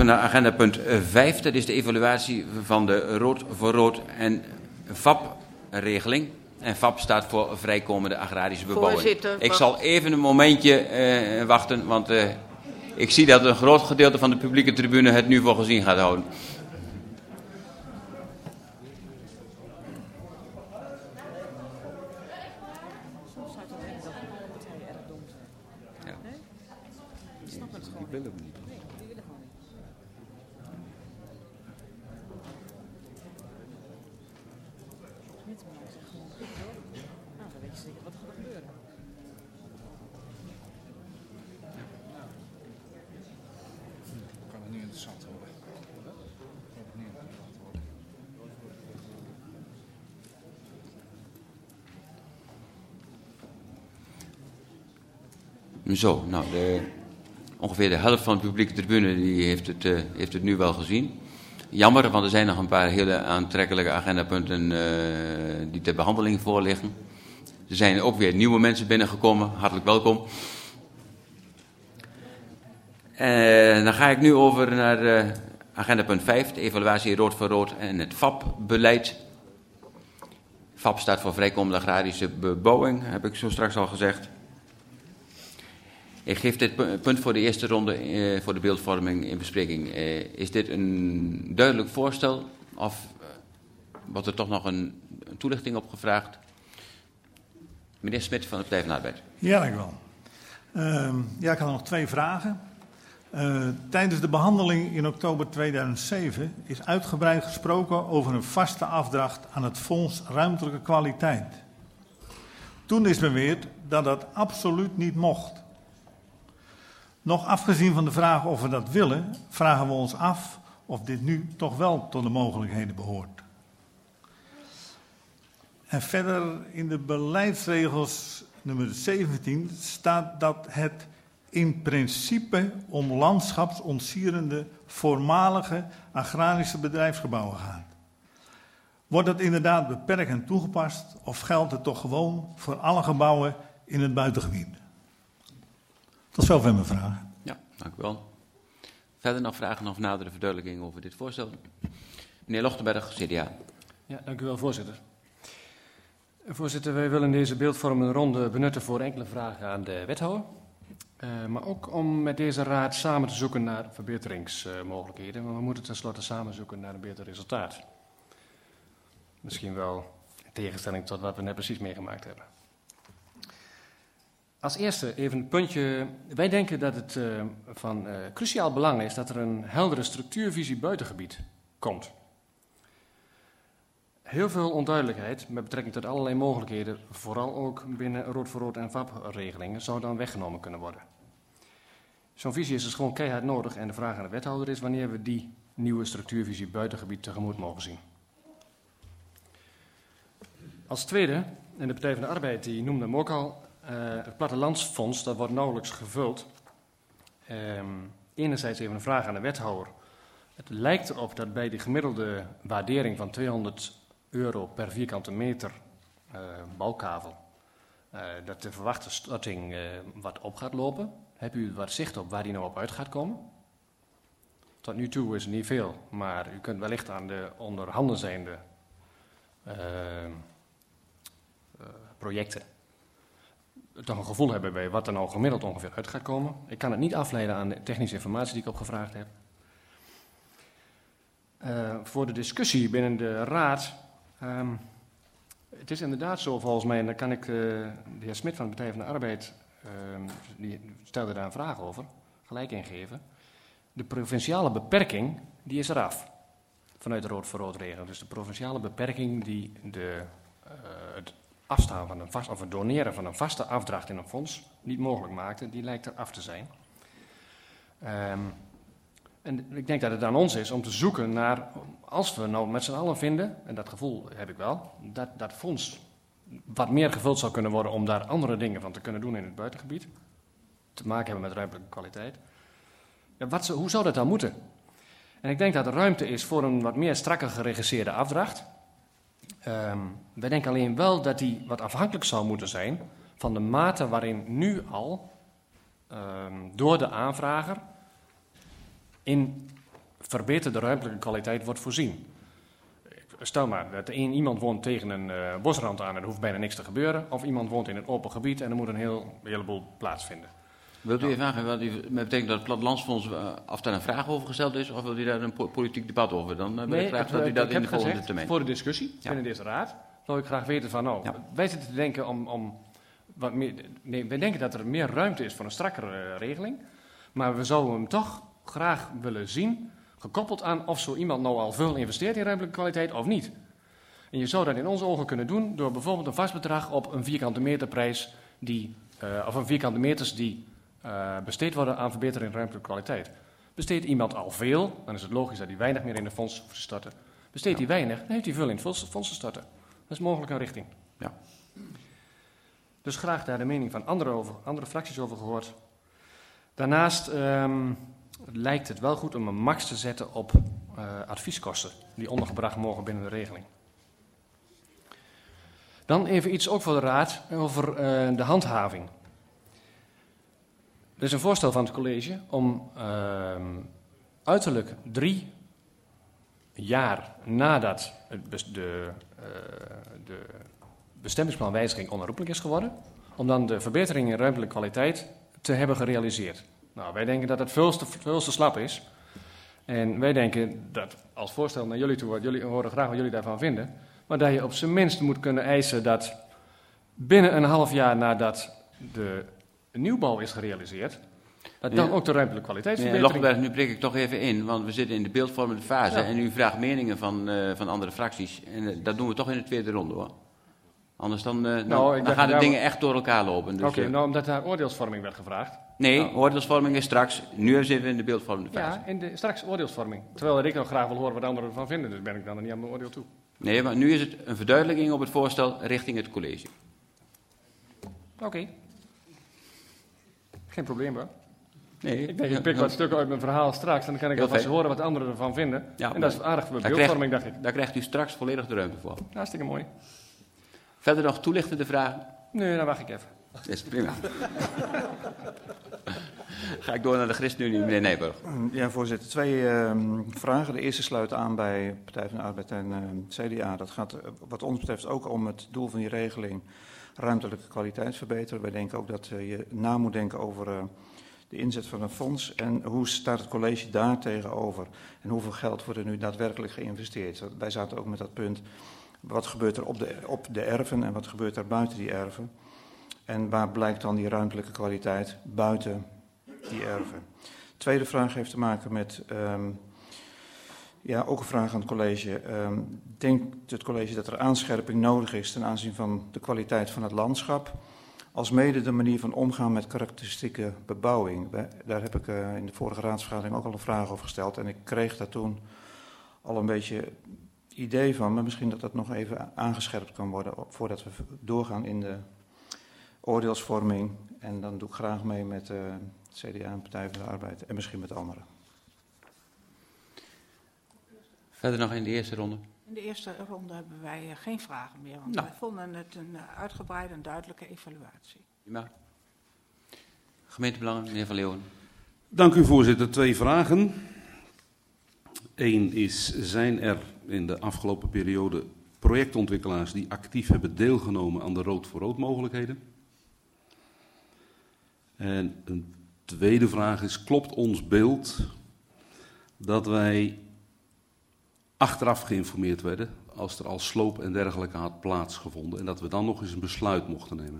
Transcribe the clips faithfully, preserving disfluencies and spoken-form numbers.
naar agenda punt vijf. Dat is de evaluatie van de rood voor rood en V A P-regeling. En V A P staat voor vrijkomende agrarische bebouwing. Voorzitter, ik wacht. zal even een momentje uh, wachten, want uh, ik zie dat een groot gedeelte van de publieke tribune het nu voor gezien gaat houden. Zo, nou, de, ongeveer de helft van de publieke tribune die heeft, het, uh, heeft het nu wel gezien. Jammer, want er zijn nog een paar hele aantrekkelijke agendapunten uh, die ter behandeling voorliggen. Er zijn ook weer nieuwe mensen binnengekomen, hartelijk welkom. Uh, dan ga ik nu over naar uh, agenda punt vijf, de evaluatie rood voor rood en het V A P-beleid. V A P staat voor vrijkomende agrarische bebouwing, heb ik zo straks al gezegd. Ik geef dit punt voor de eerste ronde uh, voor de beeldvorming in bespreking. Uh, is dit een duidelijk voorstel of uh, wordt er toch nog een, een toelichting op gevraagd? Meneer Smit van de Partij van de Arbeid. Ja, dank u wel. Uh, ja, ik had nog twee vragen. Uh, tijdens de behandeling in oktober tweeduizend zeven is uitgebreid gesproken over een vaste afdracht aan het Fonds Ruimtelijke Kwaliteit. Toen is beweerd dat dat absoluut niet mocht. Nog afgezien van de vraag of we dat willen, vragen we ons af of dit nu toch wel tot de mogelijkheden behoort. En verder in de beleidsregels nummer zeventien staat dat het in principe om landschapsontsierende voormalige agrarische bedrijfsgebouwen gaat. Wordt dat inderdaad beperkend toegepast of geldt het toch gewoon voor alle gebouwen in het buitengebied? Tot zover mijn vragen. Ja, dank u wel. Verder nog vragen of nadere verduidelijking over dit voorstel? Meneer Lochtenberg, C D A. Ja, dank u wel, voorzitter. Voorzitter, wij willen deze beeldvormende ronde benutten voor enkele vragen aan de wethouder. Uh, maar ook om met deze raad samen te zoeken naar verbeteringsmogelijkheden. Maar we moeten tenslotte samen zoeken naar een beter resultaat. Misschien wel in tegenstelling tot wat we net precies meegemaakt hebben. Als eerste even een puntje. Wij denken dat het uh, van uh, cruciaal belang is dat er een heldere structuurvisie buitengebied komt. Heel veel onduidelijkheid met betrekking tot allerlei mogelijkheden, vooral ook binnen rood voor rood en V A P-regelingen, zou dan weggenomen kunnen worden. Zo'n visie is dus gewoon keihard nodig en de vraag aan de wethouder is wanneer we die nieuwe structuurvisie buitengebied tegemoet mogen zien. Als tweede, en de Partij van de Arbeid die noemde hem ook al, uh, het plattelandsfonds, dat wordt nauwelijks gevuld. Um, enerzijds even een vraag aan de wethouder. Het lijkt erop dat bij de gemiddelde waardering van tweehonderd euro per vierkante meter uh, bouwkavel, uh, dat de verwachte storting uh, wat op gaat lopen. Heb u wat zicht op waar die nou op uit gaat komen? Tot nu toe is het niet veel, maar u kunt wellicht aan de onderhanden zijnde uh, uh, projecten toch een gevoel hebben bij wat er nou gemiddeld ongeveer uit gaat komen. Ik kan het niet afleiden aan de technische informatie die ik opgevraagd heb. Uh, voor de discussie binnen de raad. Um, het is inderdaad zo volgens mij, en daar kan ik uh, de heer Smit van de Partij van de Arbeid, uh, die stelde daar een vraag over, gelijk ingeven. De provinciale beperking, die is eraf. Vanuit de rood voor rood regel. Dus de provinciale beperking die de, uh, het afstaan van een vast, of het doneren van een vaste afdracht in een fonds niet mogelijk maakte, die lijkt er af te zijn. Um, En ik denk dat het aan ons is om te zoeken naar, als we nou met z'n allen vinden, en dat gevoel heb ik wel, dat dat fonds wat meer gevuld zou kunnen worden om daar andere dingen van te kunnen doen in het buitengebied, te maken hebben met ruimtelijke kwaliteit. Ja, wat, hoe zou dat dan moeten? En ik denk dat er ruimte is voor een wat meer strakker geregisseerde afdracht. Um, wij denken alleen wel dat die wat afhankelijk zou moeten zijn van de mate waarin nu al um, door de aanvrager in verbeterde ruimtelijke kwaliteit wordt voorzien. Stel maar dat er één iemand woont tegen een uh, bosrand aan en er hoeft bijna niks te gebeuren. Of iemand woont in een open gebied en er moet een, heel, een heleboel plaatsvinden. Wilt u even aangeven wat u betekent dat het Plattelandsfonds uh, of daar een vraag over gesteld is? Of wil u daar een po- politiek debat over? Dan uh, wil nee, ik graag het, dat u ik, dat ik in de heb volgende gezegd, termijn. voor de discussie Ja. binnen deze raad zou ik graag weten van, nou, ja. wij zitten te denken om, om wat meer, nee, wij denken dat er meer ruimte is voor een strakkere uh, regeling, maar we zouden hem toch graag willen zien, gekoppeld aan of zo iemand nou al veel investeert in ruimtelijke kwaliteit of niet. En je zou dat in onze ogen kunnen doen door bijvoorbeeld een vast bedrag op een vierkante meterprijs die, uh, of een vierkante meters die uh, besteed worden aan verbetering ruimtelijke kwaliteit. Besteedt iemand al veel, dan is het logisch dat hij weinig meer in de fonds hoeft te storten. Besteedt hij weinig, dan heeft hij veel in het fonds, fonds te storten. Dat is mogelijk een richting. Ja. Dus graag daar de mening van andere, over, andere fracties over gehoord. Daarnaast um, lijkt het wel goed om een max te zetten op uh, advieskosten die ondergebracht mogen binnen de regeling. Dan even iets ook voor de Raad over uh, de handhaving. Er is een voorstel van het college om uh, uiterlijk drie jaar nadat het bes- de, uh, de bestemmingsplanwijziging onherroepelijk is geworden, om dan de verbetering in ruimtelijke kwaliteit te hebben gerealiseerd. Nou, wij denken dat het veel te, veel te slap is. En wij denken dat als voorstel naar jullie toe, wat jullie horen graag wat jullie daarvan vinden, maar dat je op zijn minst moet kunnen eisen dat binnen een half jaar nadat de nieuwbouw is gerealiseerd, dat dan Ja. ook de ruimtelijke kwaliteitsverbetering... Meneer Lokkenberg, nu prik ik toch even in, want we zitten in de beeldvormende fase Ja. en u vraagt meningen van, uh, van andere fracties. En uh, dat doen we toch in de tweede ronde, hoor. Anders dan, uh, dan, Nou, ik dan dacht gaan de daar- dingen echt door elkaar lopen. Dus, Oké, uh, nou omdat daar oordeelsvorming werd gevraagd. nee, Nou. oordeelsvorming is straks. Nu zitten we in de beeldvormende fase. Ja, in de, straks oordeelsvorming. Terwijl ik nog graag wil horen wat anderen ervan vinden, dus ben ik dan er niet aan mijn oordeel toe. Nee, maar nu is het een verduidelijking op het voorstel richting het college. Oké. Okay. Geen probleem hoor. Nee, Ik denk, ik pik wat stukken uit mijn verhaal straks, en dan kan ik Heel alvast fijn. horen wat anderen ervan vinden. Ja, en dat is aardig voor daar beeldvorming, krijgt, dacht ik. Daar krijgt u straks volledig de ruimte voor. Hartstikke mooi. Verder nog toelichtende vragen? Nee, dan wacht ik even. Dat is prima. Ga ik door naar de ChristenUnie, meneer Nijburg. Ja, voorzitter. Twee uh, vragen. De eerste sluit aan bij Partij van de Arbeid en uh, C D A. Dat gaat uh, wat ons betreft ook om het doel van die regeling ruimtelijke kwaliteit verbeteren. Wij denken ook dat uh, je na moet denken over uh, de inzet van een fonds. En hoe staat het college daar tegenover? En hoeveel geld wordt er nu daadwerkelijk geïnvesteerd? Wij zaten ook met dat punt. Wat gebeurt er op de, op de erven en wat gebeurt er buiten die erven? En waar blijkt dan die ruimtelijke kwaliteit buiten die erven? Tweede vraag heeft te maken met, um, ja, ook een vraag aan het college. Um, denkt het college dat er aanscherping nodig is ten aanzien van de kwaliteit van het landschap, als mede de manier van omgaan met karakteristieke bebouwing? We, daar heb ik uh, in de vorige raadsvergadering ook al een vraag over gesteld en ik kreeg daar toen al een beetje idee van, maar misschien dat dat nog even aangescherpt kan worden voordat we doorgaan in de oordeelsvorming. En dan doe ik graag mee met uh, C D A en Partij van de Arbeid en misschien met anderen. Verder nog in de eerste ronde. In de eerste ronde hebben wij uh, geen vragen meer, want Nou. wij vonden het een uh, uitgebreide en duidelijke evaluatie. Prima. Gemeentebelangen, meneer Van Leeuwen. Dank u, voorzitter. Twee vragen. Eén is, zijn er in de afgelopen periode projectontwikkelaars die actief hebben deelgenomen aan de rood voor rood mogelijkheden? En een tweede vraag is, klopt ons beeld dat wij achteraf geïnformeerd werden als er al sloop en dergelijke had plaatsgevonden en dat we dan nog eens een besluit mochten nemen?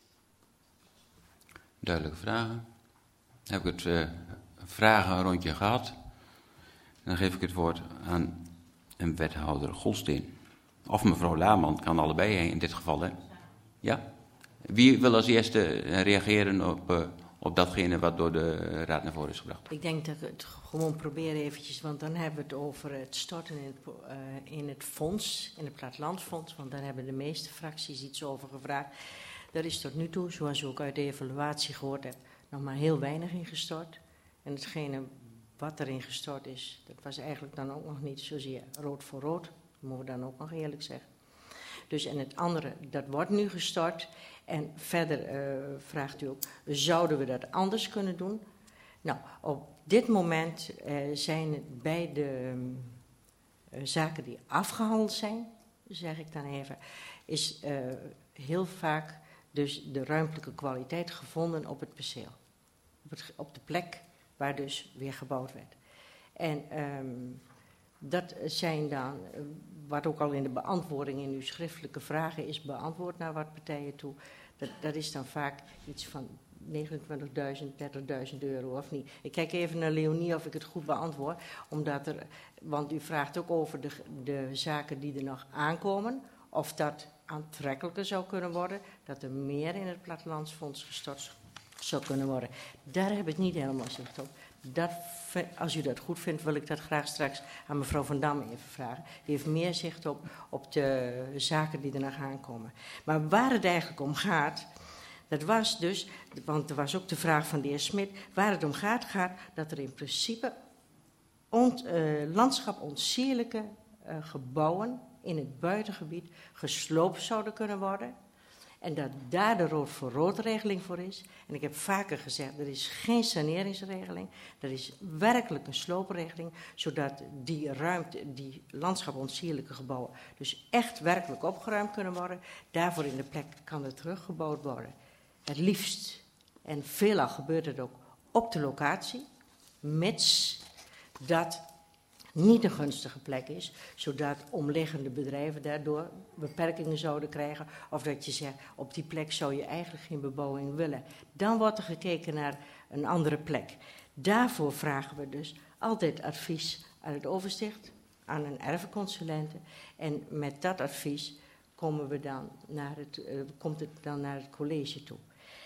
Duidelijke vragen. Dan heb ik het uh, vragenrondje gehad. En dan geef ik het woord aan een wethouder Golsteen. Of mevrouw Laarman, kan allebei in dit geval. Hè? Ja? Wie wil als eerste reageren op, uh, op datgene wat door de raad naar voren is gebracht? Ik denk dat ik het gewoon probeer eventjes, want dan hebben we het over het storten in het, uh, in het fonds, in het plattelandsfonds, want daar hebben de meeste fracties iets over gevraagd. Daar is tot nu toe, zoals u ook uit de evaluatie gehoord hebt, nog maar heel weinig in gestort. En hetgene wat erin gestort is, dat was eigenlijk dan ook nog niet zozeer rood voor rood, dat moeten we dan ook nog eerlijk zeggen. Dus en het andere, dat wordt nu gestort. En verder uh, vraagt u ook, zouden we dat anders kunnen doen? Nou, op dit moment uh, zijn het bij de uh, zaken die afgehandeld zijn, zeg ik dan even, is uh, heel vaak dus de ruimtelijke kwaliteit gevonden op het perceel. Op, het, op de plek waar dus weer gebouwd werd. En um, dat zijn dan, uh, wat ook al in de beantwoording in uw schriftelijke vragen is beantwoord naar wat partijen toe, dat, dat is dan vaak iets van negenentwintigduizend, dertigduizend euro of niet. Ik kijk even naar Leonie of ik het goed beantwoord, omdat er, want u vraagt ook over de, de zaken die er nog aankomen, of dat aantrekkelijker zou kunnen worden, dat er meer in het Plattelandsfonds gestort zou kunnen worden. Daar heb ik niet helemaal zicht op. Dat, als u dat goed vindt, wil ik dat graag straks aan mevrouw Van Dam even vragen. Die heeft meer zicht op, op de zaken die er nog aankomen. Maar waar het eigenlijk om gaat, dat was dus, want er was ook de vraag van de heer Smit, waar het om gaat, gaat dat er in principe ont, uh, landschapontsierlijke uh, gebouwen in het buitengebied gesloopt zouden kunnen worden. En dat daar de rood voor rood regeling voor is. En ik heb vaker gezegd, er is geen saneringsregeling. Er is werkelijk een sloopregeling. Zodat die ruimte, die landschapontsierlijke gebouwen dus echt werkelijk opgeruimd kunnen worden. Daarvoor in de plek kan er teruggebouwd worden. Het liefst, en veelal gebeurt het ook, op de locatie. Mits dat niet een gunstige plek is, zodat omliggende bedrijven daardoor beperkingen zouden krijgen, of dat je zegt, op die plek zou je eigenlijk geen bebouwing willen. Dan wordt er gekeken naar een andere plek. Daarvoor vragen we dus altijd advies aan het oversticht, aan een erfconsulente, en met dat advies komen we dan naar het, uh, komt het dan naar het college toe.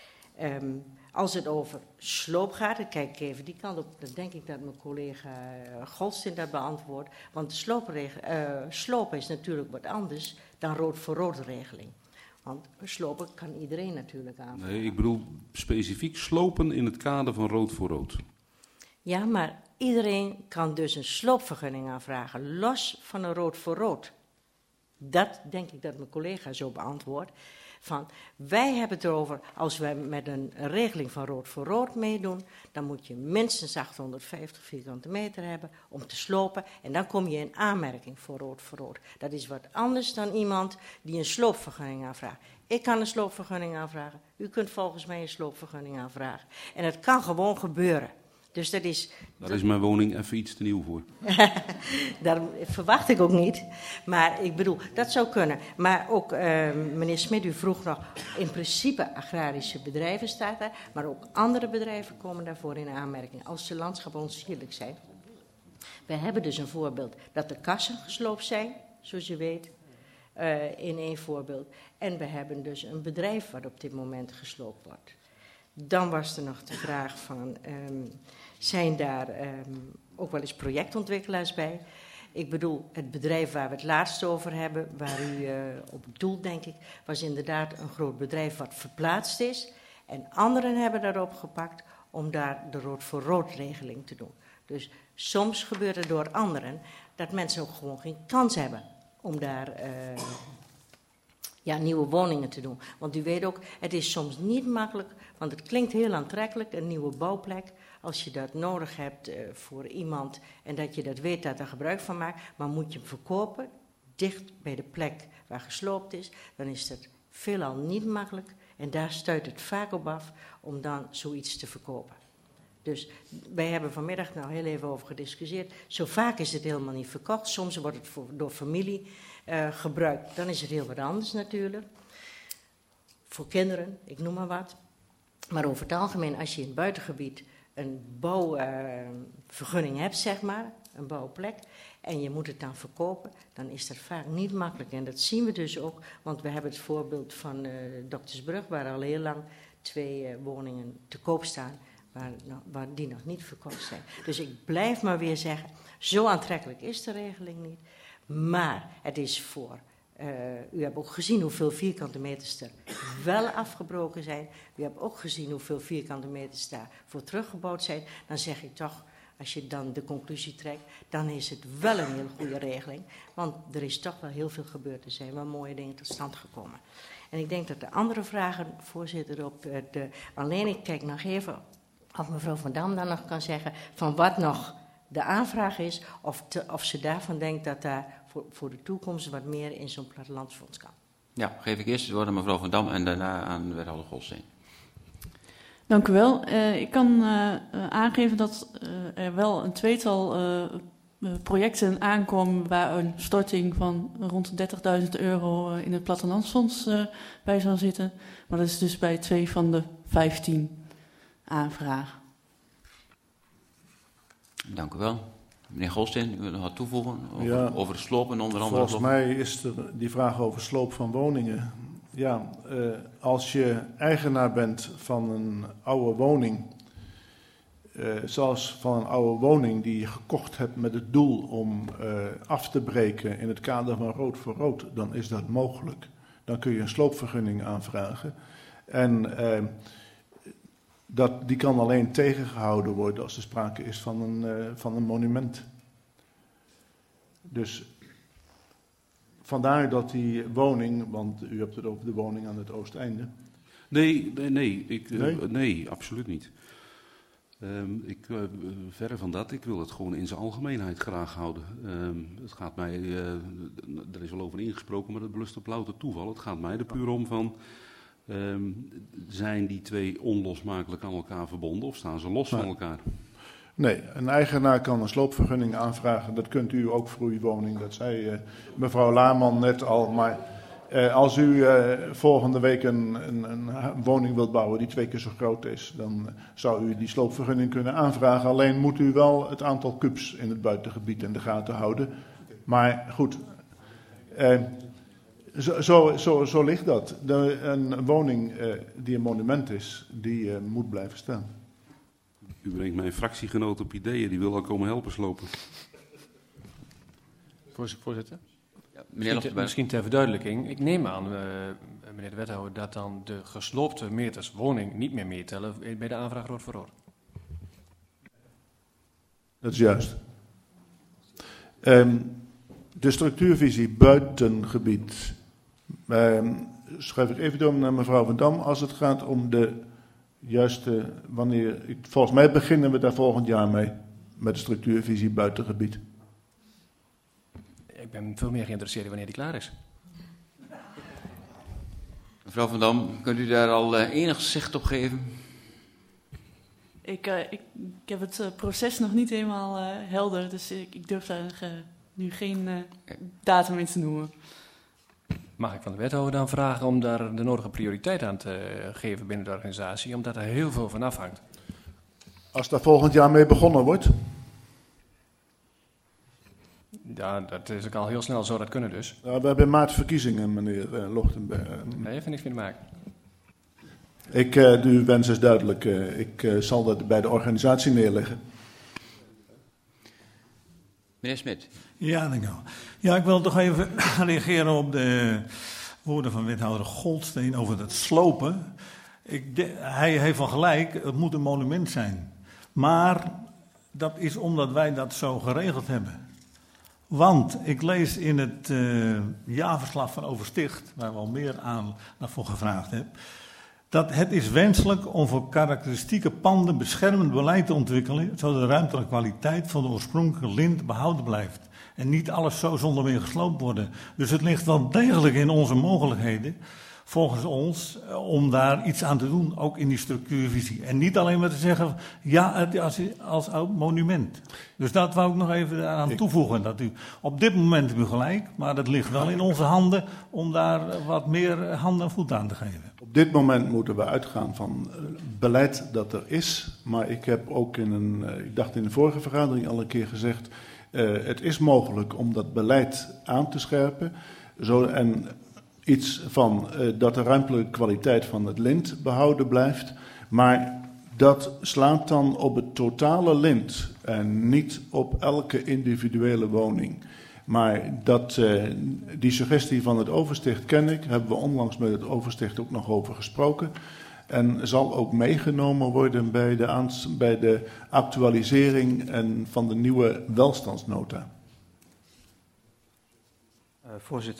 Um, als het over sloop gaat, ik kijk even die kant op, dan denk ik dat mijn collega uh, Golstin dat beantwoordt. Want de sloopreg- uh, slopen is natuurlijk wat anders dan rood voor rood regeling. Want slopen kan iedereen natuurlijk aanvragen. Nee, ik bedoel specifiek slopen in het kader van rood voor rood. Ja, maar iedereen kan dus een sloopvergunning aanvragen, los van een rood voor rood. Dat denk ik dat mijn collega zo beantwoordt. Van, wij hebben het erover, als wij met een regeling van rood voor rood meedoen, dan moet je minstens achthonderdvijftig vierkante meter hebben om te slopen. En dan kom je in aanmerking voor rood voor rood. Dat is wat anders dan iemand die een sloopvergunning aanvraagt. Ik kan een sloopvergunning aanvragen. U kunt volgens mij een sloopvergunning aanvragen. En het kan gewoon gebeuren. Dus dat is... Daar is mijn woning even iets te nieuw voor. Daar verwacht ik ook niet. Maar ik bedoel, dat zou kunnen. Maar ook, uh, meneer Smit, u vroeg nog, in principe agrarische bedrijven staat daar. Maar ook andere bedrijven komen daarvoor in aanmerking, als ze landschapontsierlijk zijn. We hebben dus een voorbeeld dat de kassen gesloopt zijn, zoals je weet, uh, in één voorbeeld. En we hebben dus een bedrijf wat op dit moment gesloopt wordt. Dan was er nog de vraag van, um, zijn daar um, ook wel eens projectontwikkelaars bij? Ik bedoel, het bedrijf waar we het laatst over hebben, waar u uh, op doelt, denk ik, was inderdaad een groot bedrijf wat verplaatst is. En anderen hebben daarop gepakt om daar de rood voor rood regeling te doen. Dus soms gebeurt het door anderen dat mensen ook gewoon geen kans hebben om daar... Uh, Ja, nieuwe woningen te doen. Want u weet ook, het is soms niet makkelijk, want het klinkt heel aantrekkelijk, een nieuwe bouwplek. Als je dat nodig hebt uh, voor iemand en dat je dat weet dat er gebruik van maakt, maar moet je hem verkopen, dicht bij de plek waar gesloopt is, dan is dat veelal niet makkelijk. En daar stuit het vaak op af om dan zoiets te verkopen. Dus wij hebben vanmiddag nou heel even over gediscussieerd. Zo vaak is het helemaal niet verkocht. Soms wordt het voor, door familie uh, gebruikt. Dan is het heel wat anders natuurlijk. Voor kinderen, ik noem maar wat. Maar over het algemeen, als je in het buitengebied een bouwvergunning uh, hebt, zeg maar, een bouwplek, en je moet het dan verkopen, dan is dat vaak niet makkelijk. En dat zien we dus ook, want we hebben het voorbeeld van uh, Doktersbrug, waar al heel lang twee uh, woningen te koop staan, Waar, waar die nog niet verkocht zijn. Dus ik blijf maar weer zeggen, zo aantrekkelijk is de regeling niet. Maar het is voor, uh, u hebt ook gezien hoeveel vierkante meters er wel afgebroken zijn. U hebt ook gezien hoeveel vierkante meters daar voor teruggebouwd zijn. Dan zeg ik toch, als je dan de conclusie trekt, dan is het wel een heel goede regeling. Want er is toch wel heel veel gebeurd. Er zijn wel mooie dingen tot stand gekomen. En ik denk dat de andere vragen, voorzitter, op de... Alleen ik kijk nog even of mevrouw Van Dam dan nog kan zeggen van wat nog de aanvraag is, of, te, of ze daarvan denkt dat daar voor, voor de toekomst wat meer in zo'n plattelandsfonds kan. Ja, geef ik eerst het woord aan mevrouw Van Dam en daarna aan wethouder Golsteen. Dank u wel. Uh, ik kan uh, uh, aangeven dat uh, er wel een tweetal uh, uh, projecten aankomen waar een storting van rond dertigduizend euro uh, in het plattelandsfonds uh, bij zal zitten. Maar dat is dus bij twee van de vijftien aanvragen. Dank u wel. Meneer Golsteen, u wilt nog wat toevoegen over, ja, over slopen onder andere? Volgens mij is er die vraag over sloop van woningen. Ja, uh, als je eigenaar bent van een oude woning, uh, zoals van een oude woning die je gekocht hebt met het doel om uh, af te breken in het kader van rood voor rood, dan is dat mogelijk. Dan kun je een sloopvergunning aanvragen. En uh, dat, die kan alleen tegengehouden worden als er sprake is van een, uh, van een monument. Dus vandaar dat die woning, want u hebt het over de woning aan het oosteinde. Nee, nee, nee, ik, nee? Uh, nee absoluut niet. Um, ik, uh, verre van dat, ik wil het gewoon in zijn algemeenheid graag houden. Um, het gaat mij, uh, er is wel over ingesproken, maar dat belust op louter toeval. Het gaat mij er puur om van, um, zijn die twee onlosmakelijk aan elkaar verbonden of staan ze los nee. van elkaar? Nee, een eigenaar kan een sloopvergunning aanvragen. Dat kunt u ook voor uw woning. Dat zei uh, mevrouw Laarman net al. Maar uh, als u uh, volgende week een, een, een woning wilt bouwen die twee keer zo groot is, dan zou u die sloopvergunning kunnen aanvragen. Alleen moet u wel het aantal kubus in het buitengebied in de gaten houden. Maar goed, uh, zo, zo, zo, zo ligt dat. De, een woning uh, die een monument is, die uh, moet blijven staan. U brengt mijn fractiegenoot op ideeën, die wil al komen helpen slopen. Voorzitter? Ja, meneer misschien, te, misschien ter verduidelijking. Ik neem aan, uh, meneer de wethouder, dat dan de gesloopte meters woning niet meer meetellen bij de aanvraag rood voor rood. Dat is juist. Um, de structuurvisie buitengebied. Um, schrijf ik even door naar mevrouw Van Dam als het gaat om de juiste, wanneer, volgens mij beginnen we daar volgend jaar mee, met de structuurvisie buitengebied. Ik ben veel meer geïnteresseerd in wanneer die klaar is. Mevrouw Van Dam, kunt u daar al uh, enig zicht op geven? Ik, uh, ik, ik heb het uh, proces nog niet helemaal uh, helder, dus ik, ik durf daar uh, nu geen uh, datum in te noemen. Mag ik van de wethouder dan vragen om daar de nodige prioriteit aan te geven binnen de organisatie, omdat er heel veel van afhangt? Als daar volgend jaar mee begonnen wordt? Ja, dat is ook al heel snel, zou dat kunnen dus. Nou, we hebben in maart verkiezingen, meneer uh, Lochtenberg. Nee, heeft er niks mee te maken. Ik, uh, uw wens is duidelijk. Uh, ik uh, zal dat bij de organisatie neerleggen. Meneer Smit. Ja, dank u wel. Ja, ik wil toch even reageren op de woorden van wethouder Golsteen over het slopen. Ik de, hij heeft van gelijk, het moet een monument zijn. Maar dat is omdat wij dat zo geregeld hebben. Want ik lees in het uh, jaarverslag van Oversticht, waar we al meer aan naar voor gevraagd hebben, dat het is wenselijk om voor karakteristieke panden beschermend beleid te ontwikkelen, zodat de ruimtelijke kwaliteit van de oorspronkelijke lint behouden blijft. En niet alles zo zonder meer gesloopt worden. Dus het ligt wel degelijk in onze mogelijkheden, volgens ons, om daar iets aan te doen, ook in die structuurvisie. En niet alleen maar te zeggen, ja, als, als oud monument. Dus dat wou ik nog even aan toevoegen. Dat u, op dit moment hebt u gelijk, maar het ligt wel in onze handen om daar wat meer hand en voet aan te geven. Op dit moment moeten we uitgaan van beleid dat er is. Maar ik heb ook in een, ik dacht in de vorige vergadering al een keer gezegd, uh, het is mogelijk om dat beleid aan te scherpen. Zo, en iets van uh, dat de ruimtelijke kwaliteit van het lint behouden blijft. Maar dat slaat dan op het totale lint en niet op elke individuele woning. Maar dat, uh, die suggestie van het Oversticht ken ik, hebben we onlangs met het Oversticht ook nog over gesproken. En zal ook meegenomen worden bij de, aans- bij de actualisering en van de nieuwe welstandsnota. Uh, voorzitter,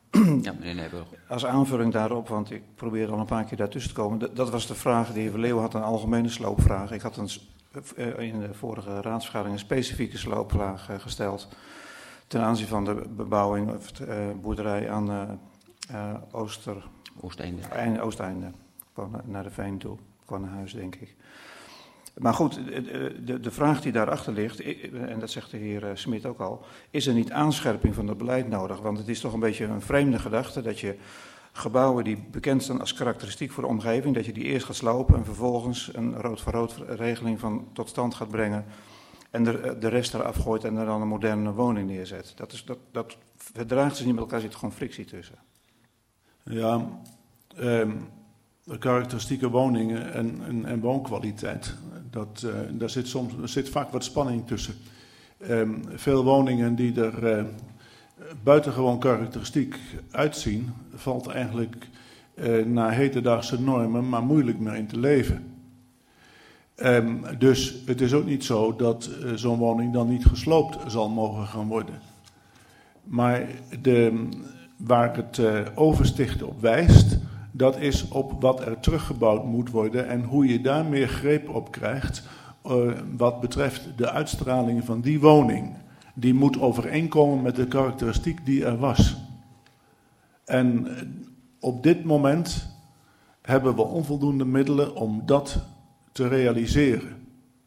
Ja, meneer Nijboog. Als aanvulling daarop, want ik probeerde al een paar keer daartussen te komen. Dat, dat was de vraag, de heer Leeuw had een algemene sloopvraag. Ik had een, in de vorige raadsvergadering een specifieke sloopvraag uh, gesteld. Ten aanzien van de bebouwing, of de uh, boerderij aan uh, uh, Ooster... Oosteinde. Einde, Oosteinde. Kwam naar de Veen toe, kwam naar huis, denk ik. Maar goed, de, de, de vraag die daarachter ligt, en dat zegt de heer Smit ook al, is er niet aanscherping van het beleid nodig? Want het is toch een beetje een vreemde gedachte dat je gebouwen die bekend staan als karakteristiek voor de omgeving, dat je die eerst gaat slopen en vervolgens een rood voor rood regeling van tot stand gaat brengen en de, de rest eraf gooit en er dan een moderne woning neerzet. Dat, is, dat, dat verdraagt zich niet met elkaar, zit gewoon frictie tussen. Ja, um, de karakteristieke woningen en, en, en woonkwaliteit, dat, uh, daar zit soms er zit vaak wat spanning tussen. Um, veel woningen die er uh, buitengewoon karakteristiek uitzien, valt eigenlijk uh, naar hedendaagse normen maar moeilijk meer in te leven. Um, dus het is ook niet zo dat uh, zo'n woning dan niet gesloopt zal mogen gaan worden. Maar de, waar het uh, oversticht op wijst, dat is op wat er teruggebouwd moet worden en hoe je daar meer greep op krijgt uh, wat betreft de uitstraling van die woning. Die moet overeenkomen met de karakteristiek die er was. En uh, op dit moment hebben we onvoldoende middelen om dat te realiseren.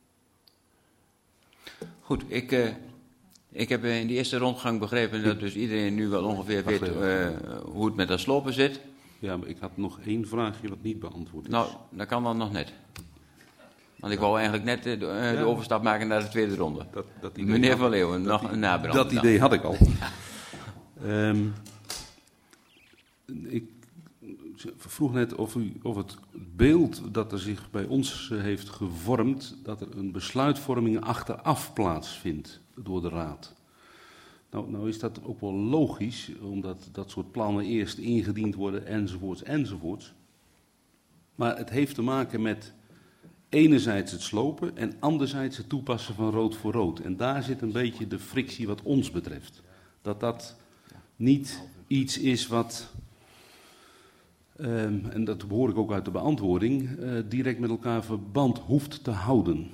Goed, ik, uh, ik heb in die eerste rondgang begrepen dat dus iedereen nu wel ongeveer weet uh, hoe het met dat slopen zit. Ja, maar ik had nog één vraagje wat niet beantwoord is. Nou, dat kan dan nog net. Want ik wou eigenlijk net uh, de, uh, ja. de overstap maken naar de tweede ronde. Dat, dat Meneer Van Leeuwen, nog een nabrand. Dat idee had ik al. Ja. Um, ik vroeg net of, u, of het beeld dat er zich bij ons uh, heeft gevormd, dat er een besluitvorming achteraf plaatsvindt door de Raad. Nou, nou is dat ook wel logisch, omdat dat soort plannen eerst ingediend worden, enzovoorts, enzovoorts. Maar het heeft te maken met enerzijds het slopen en anderzijds het toepassen van rood voor rood. En daar zit een beetje de frictie wat ons betreft. Dat dat niet iets is wat, um, en dat hoor ik ook uit de beantwoording, uh, direct met elkaar verband hoeft te houden.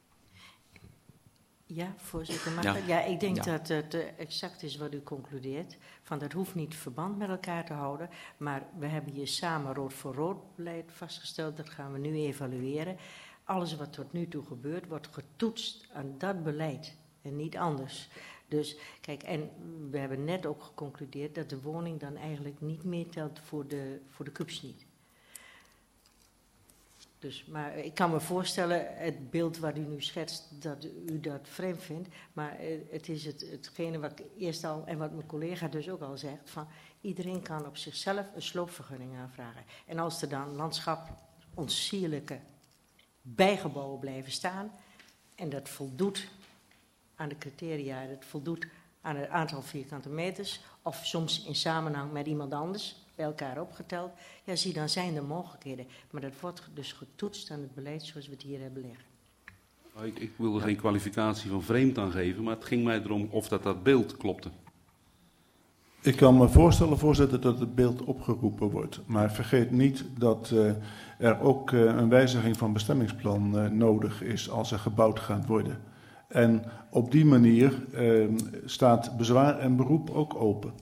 Ja, voorzitter. Mag ja. Dat? Ja, ik denk ja. dat het uh, exact is wat u concludeert. Van dat hoeft niet verband met elkaar te houden. Maar we hebben hier samen rood voor rood beleid vastgesteld. Dat gaan we nu evalueren. Alles wat tot nu toe gebeurt, wordt getoetst aan dat beleid. En niet anders. Dus kijk, en we hebben net ook geconcludeerd dat de woning dan eigenlijk niet meer telt voor de, voor de kubsniet. Dus, maar ik kan me voorstellen, het beeld wat u nu schetst, dat u dat vreemd vindt. Maar het is het, hetgene wat ik eerst al, en wat mijn collega dus ook al zegt, van iedereen kan op zichzelf een sloopvergunning aanvragen. En als er dan landschap ontsierlijke bijgebouwen blijven staan, en dat voldoet aan de criteria, dat voldoet aan het aantal vierkante meters, of soms in samenhang met iemand anders, bij elkaar opgeteld, ja, zie, dan zijn er mogelijkheden. Maar dat wordt dus getoetst aan het beleid zoals we het hier hebben liggen. Ik, ik wilde ja. geen kwalificatie van vreemd aangeven, maar het ging mij erom of dat, dat beeld klopte. Ik kan me voorstellen, voorzitter, dat het beeld opgeroepen wordt. Maar vergeet niet dat uh, er ook uh, een wijziging van bestemmingsplan uh, nodig is als er gebouwd gaat worden. En op die manier uh, staat bezwaar en beroep ook open.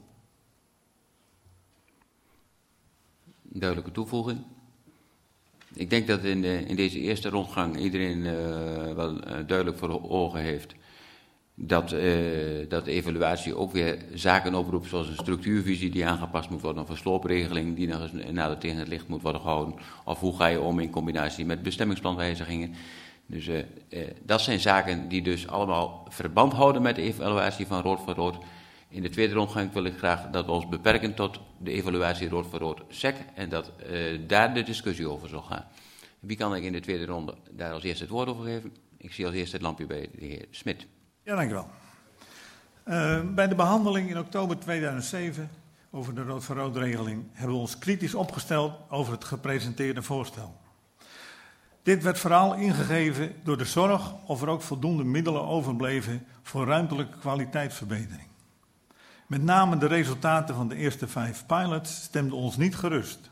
Duidelijke toevoeging. Ik denk dat in, de, in deze eerste rondgang iedereen uh, wel uh, duidelijk voor ogen heeft dat, uh, dat de evaluatie ook weer zaken oproept zoals een structuurvisie die aangepast moet worden of een sloopregeling die nog eens nader tegen het licht moet worden gehouden. Of hoe ga je om in combinatie met bestemmingsplanwijzigingen. Dus uh, uh, dat zijn zaken die dus allemaal verband houden met de evaluatie van rood voor rood. In de tweede rondgang wil ik graag dat we ons beperken tot de evaluatie rood voor rood S E C en dat uh, daar de discussie over zal gaan. Wie kan ik in de tweede ronde daar als eerste het woord over geven? Ik zie als eerste het lampje bij de heer Smit. Ja, dank u wel. Uh, bij de behandeling in oktober tweeduizend zeven over de rood voor rood regeling hebben we ons kritisch opgesteld over het gepresenteerde voorstel. Dit werd vooral ingegeven door de zorg of er ook voldoende middelen overbleven voor ruimtelijke kwaliteitsverbetering. Met name de resultaten van de eerste vijf pilots stemden ons niet gerust.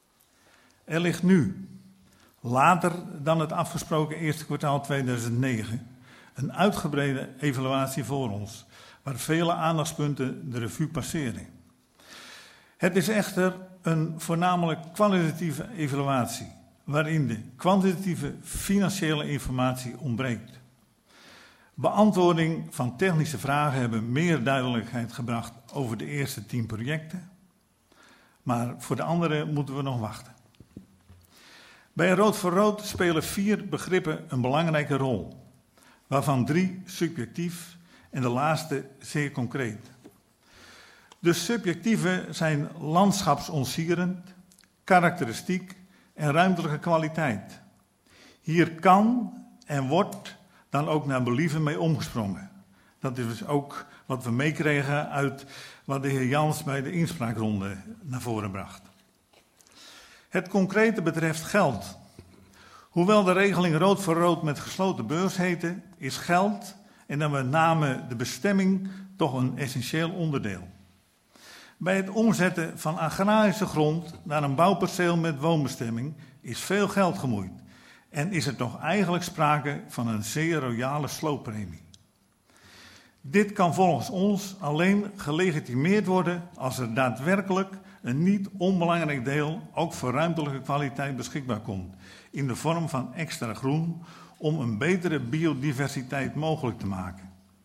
Er ligt nu, later dan het afgesproken eerste kwartaal tweeduizend negen, een uitgebreide evaluatie voor ons, waar vele aandachtspunten de revue passeren. Het is echter een voornamelijk kwalitatieve evaluatie, waarin de kwantitatieve financiële informatie ontbreekt. Beantwoording van technische vragen hebben meer duidelijkheid gebracht over de eerste tien projecten, maar voor de andere moeten we nog wachten. Bij Rood voor Rood spelen vier begrippen een belangrijke rol, waarvan drie subjectief en de laatste zeer concreet. De subjectieve zijn landschapsontsierend, karakteristiek en ruimtelijke kwaliteit. Hier kan en wordt dan ook naar believen mee omgesprongen. Dat is dus ook wat we meekregen uit wat de heer Jans bij de inspraakronde naar voren bracht. Het concrete betreft geld. Hoewel de regeling Rood voor Rood met gesloten beurs heette, is geld en dan met name de bestemming toch een essentieel onderdeel. Bij het omzetten van agrarische grond naar een bouwperceel met woonbestemming is veel geld gemoeid en is er toch eigenlijk sprake van een zeer royale slooppremie. Dit kan volgens ons alleen gelegitimeerd worden als er daadwerkelijk een niet onbelangrijk deel ook voor ruimtelijke kwaliteit beschikbaar komt, in de vorm van extra groen, om een betere biodiversiteit mogelijk te maken.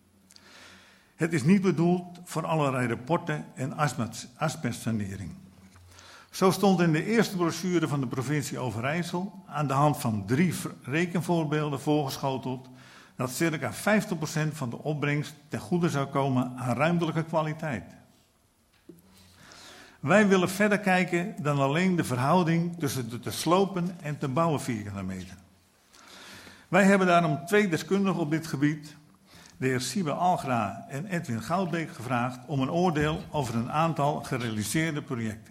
Het is niet bedoeld voor allerlei rapporten en asbestsanering. Zo stond in de eerste brochure van de provincie Overijssel aan de hand van drie rekenvoorbeelden voorgeschoteld dat circa vijftig procent van de opbrengst ten goede zou komen aan ruimtelijke kwaliteit. Wij willen verder kijken dan alleen de verhouding tussen de te slopen en te bouwen vierkante meter. Wij hebben daarom twee deskundigen op dit gebied, de heer Siebe Algra en Edwin Goudbeek, gevraagd om een oordeel over een aantal gerealiseerde projecten.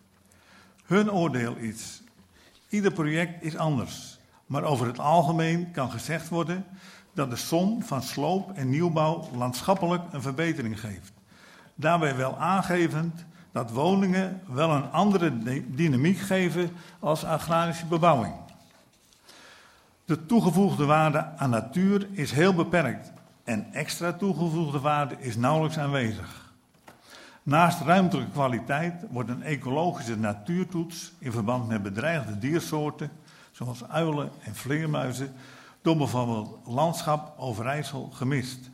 Hun oordeel is, ieder project is anders, maar over het algemeen kan gezegd worden dat de som van sloop en nieuwbouw landschappelijk een verbetering geeft. Daarbij wel aangevend dat woningen wel een andere dynamiek geven als agrarische bebouwing. De toegevoegde waarde aan natuur is heel beperkt en extra toegevoegde waarde is nauwelijks aanwezig. Naast ruimtelijke kwaliteit wordt een ecologische natuurtoets in verband met bedreigde diersoorten, zoals uilen en vleermuizen, door bijvoorbeeld Landschap Overijssel gemist.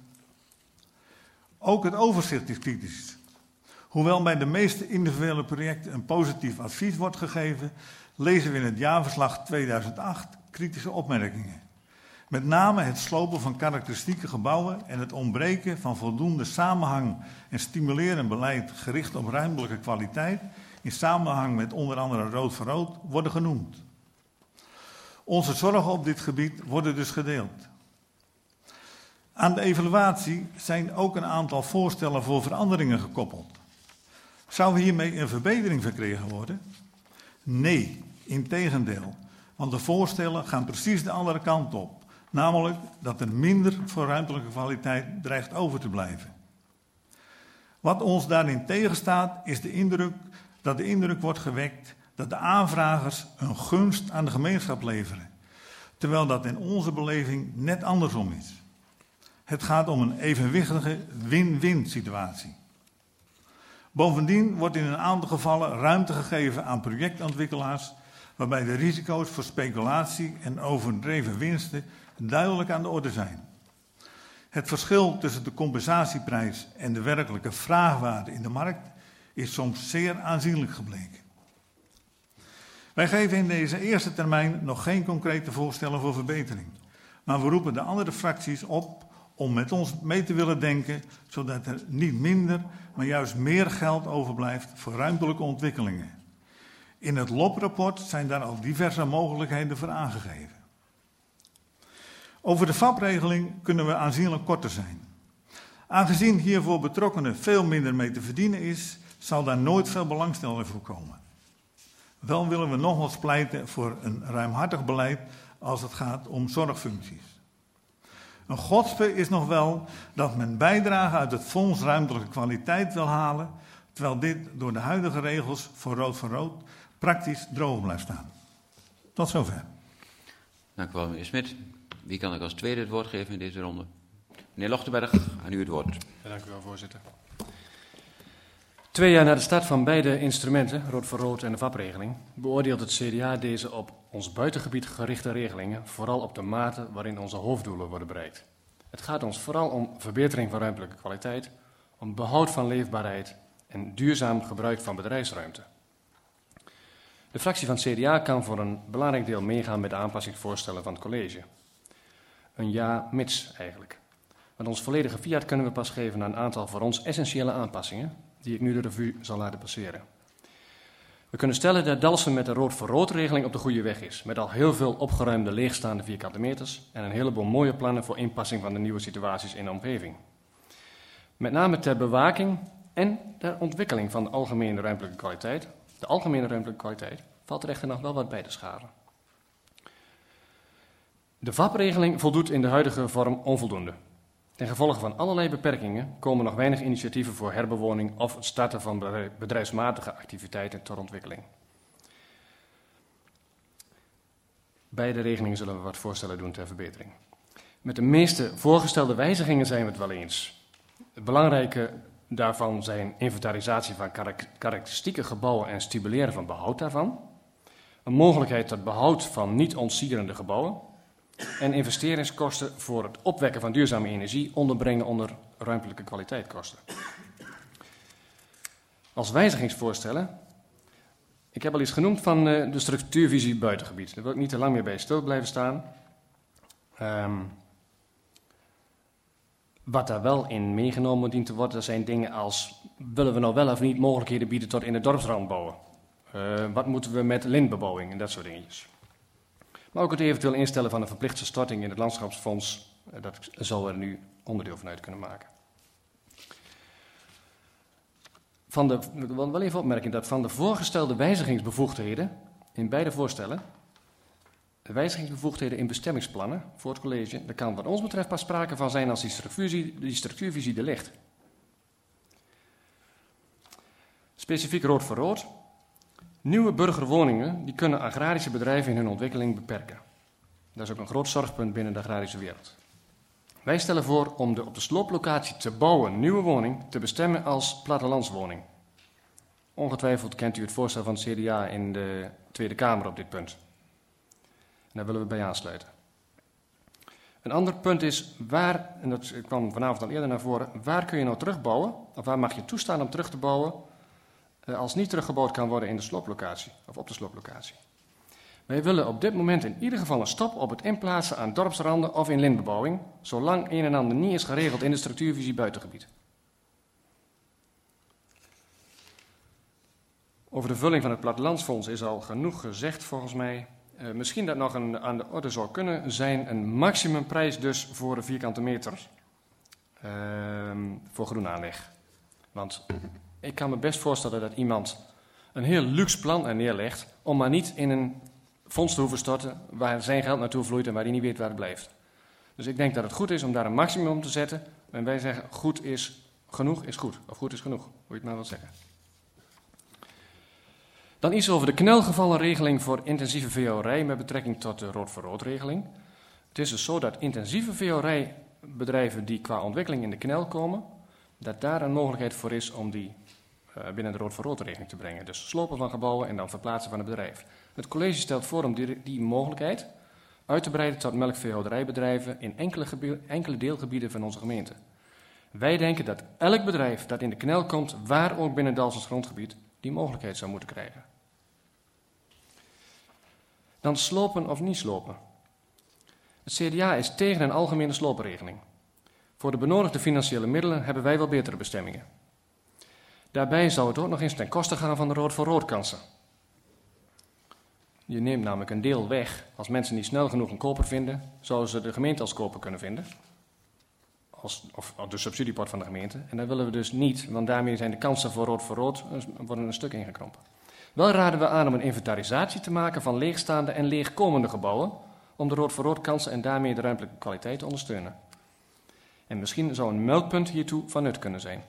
Ook het overzicht is kritisch. Hoewel bij de meeste individuele projecten een positief advies wordt gegeven, lezen we in het jaarverslag tweeduizend acht kritische opmerkingen. Met name het slopen van karakteristieke gebouwen en het ontbreken van voldoende samenhang en stimulerend beleid gericht op ruimtelijke kwaliteit in samenhang met onder andere Rood voor Rood worden genoemd. Onze zorgen op dit gebied worden dus gedeeld. Aan de evaluatie zijn ook een aantal voorstellen voor veranderingen gekoppeld. Zou hiermee een verbetering verkregen worden? Nee, integendeel. Want de voorstellen gaan precies de andere kant op. Namelijk dat er minder voor ruimtelijke kwaliteit dreigt over te blijven. Wat ons daarin tegenstaat is de indruk dat de indruk wordt gewekt dat de aanvragers een gunst aan de gemeenschap leveren. Terwijl dat in onze beleving net andersom is. Het gaat om een evenwichtige win-win situatie. Bovendien wordt in een aantal gevallen ruimte gegeven aan projectontwikkelaars, waarbij de risico's voor speculatie en overdreven winsten duidelijk aan de orde zijn. Het verschil tussen de compensatieprijs en de werkelijke vraagwaarde in de markt is soms zeer aanzienlijk gebleken. Wij geven in deze eerste termijn nog geen concrete voorstellen voor verbetering, maar we roepen de andere fracties op om met ons mee te willen denken, zodat er niet minder, maar juist meer geld overblijft voor ruimtelijke ontwikkelingen. In het L O P-rapport zijn daar al diverse mogelijkheden voor aangegeven. Over de V A P-regeling kunnen we aanzienlijk korter zijn. Aangezien hiervoor betrokkenen veel minder mee te verdienen is, zal daar nooit veel belangstelling voor komen. Wel willen we nogmaals pleiten voor een ruimhartig beleid als het gaat om zorgfuncties. Een godspe is nog wel dat men bijdrage uit het Fonds Ruimtelijke Kwaliteit wil halen, terwijl dit door de huidige regels voor Rood voor Rood praktisch droog blijft staan. Tot zover. Dank u wel, meneer Smit. Wie kan ik als tweede het woord geven in deze ronde? Meneer Lochtenberg, aan u het woord. Ja, dank u wel, voorzitter. Twee jaar na de start van beide instrumenten, Rood voor Rood en de V A P-regeling, beoordeelt het C D A deze op ons buitengebied gerichte regelingen, vooral op de mate waarin onze hoofddoelen worden bereikt. Het gaat ons vooral om verbetering van ruimtelijke kwaliteit, om behoud van leefbaarheid en duurzaam gebruik van bedrijfsruimte. De fractie van het C D A kan voor een belangrijk deel meegaan met de aanpassingsvoorstellen van het college. Een ja mits eigenlijk. Want ons volledige fiat kunnen we pas geven aan een aantal voor ons essentiële aanpassingen, die ik nu de revue zal laten passeren. We kunnen stellen dat Dalfsen met de Rood voor Rood regeling op de goede weg is, met al heel veel opgeruimde leegstaande vierkante meters en een heleboel mooie plannen voor inpassing van de nieuwe situaties in de omgeving. Met name ter bewaking en ter ontwikkeling van de algemene ruimtelijke kwaliteit, de algemene ruimtelijke kwaliteit, valt er echter nog wel wat bij te scharen. De V A P-regeling voldoet in de huidige vorm onvoldoende. Ten gevolge van allerlei beperkingen komen nog weinig initiatieven voor herbewoning of het starten van bedrijfsmatige activiteiten tot ontwikkeling. Beide regelingen zullen we wat voorstellen doen ter verbetering. Met de meeste voorgestelde wijzigingen zijn we het wel eens. Het belangrijke daarvan zijn inventarisatie van karakteristieke gebouwen en stimuleren van behoud daarvan. Een mogelijkheid tot behoud van niet ontsierende gebouwen. En investeringskosten voor het opwekken van duurzame energie onderbrengen onder ruimtelijke kwaliteitskosten. Als wijzigingsvoorstellen, ik heb al iets genoemd van uh, de structuurvisie buitengebied. Daar wil ik niet te lang meer bij stil blijven staan. Um, wat daar wel in meegenomen dient te worden, dat zijn dingen als, willen we nou wel of niet mogelijkheden bieden tot in de dorpsrand bouwen? Uh, wat moeten we met lintbebouwing en dat soort dingetjes. Maar ook het eventueel instellen van een verplichte storting in het landschapsfonds, dat zal er nu onderdeel van uit kunnen maken. Van de, ik wil wel even opmerken dat van de voorgestelde wijzigingsbevoegdheden in beide voorstellen, de wijzigingsbevoegdheden in bestemmingsplannen voor het college, daar kan wat ons betreft pas sprake van zijn als die structuurvisie, die structuurvisie er ligt. Specifiek Rood voor Rood. Nieuwe burgerwoningen die kunnen agrarische bedrijven in hun ontwikkeling beperken. Dat is ook een groot zorgpunt binnen de agrarische wereld. Wij stellen voor om de op de slooplocatie te bouwen nieuwe woning te bestemmen als plattelandswoning. Ongetwijfeld kent u het voorstel van het C D A in de Tweede Kamer op dit punt. En daar willen we bij aansluiten. Een ander punt is, waar, en dat kwam vanavond al eerder naar voren, waar kun je nou terugbouwen? Of waar mag je toestaan om terug te bouwen als niet teruggebouwd kan worden in de slooplocatie of op de slooplocatie. Wij willen op dit moment in ieder geval een stop op het inplaatsen aan dorpsranden of in lintbebouwing, zolang een en ander niet is geregeld in de structuurvisie buitengebied. Over de vulling van het plattelandsfonds is al genoeg gezegd volgens mij. Uh, misschien dat nog een, aan de orde zou kunnen zijn een maximumprijs dus voor een vierkante meter uh, voor groenaanleg. Want ik kan me best voorstellen dat iemand een heel luxe plan er neerlegt om maar niet in een fonds te hoeven storten waar zijn geld naartoe vloeit en waar hij niet weet waar het blijft. Dus ik denk dat het goed is om daar een maximum om te zetten. En wij zeggen goed is genoeg is goed. Of goed is genoeg, hoe je het maar wilt zeggen. Dan iets over de knelgevallenregeling voor intensieve veehouderij met betrekking tot de Rood voor Rood regeling. Het is dus zo dat intensieve veehouderijbedrijven die qua ontwikkeling in de knel komen, dat daar een mogelijkheid voor is om die uh, binnen de Rood voor Rood regeling te brengen. Dus slopen van gebouwen en dan verplaatsen van het bedrijf. Het college stelt voor om die, die mogelijkheid uit te breiden tot melkveehouderijbedrijven in enkele, gebied, enkele deelgebieden van onze gemeente. Wij denken dat elk bedrijf dat in de knel komt, waar ook binnen Dalfsens grondgebied, die mogelijkheid zou moeten krijgen. Dan slopen of niet slopen. Het C D A is tegen een algemene slopenregeling. Voor de benodigde financiële middelen hebben wij wel betere bestemmingen. Daarbij zou het ook nog eens ten koste gaan van de Rood voor Rood kansen. Je neemt namelijk een deel weg. Als mensen niet snel genoeg een koper vinden, zouden ze de gemeente als koper kunnen vinden. Als, of, of de subsidiepot van de gemeente. En dat willen we dus niet, want daarmee zijn de kansen voor Rood voor Rood worden een stuk ingekrompen. Wel raden we aan om een inventarisatie te maken van leegstaande en leegkomende gebouwen, om de Rood voor Rood kansen en daarmee de ruimtelijke kwaliteit te ondersteunen. En misschien zou een meldpunt hiertoe van nut kunnen zijn.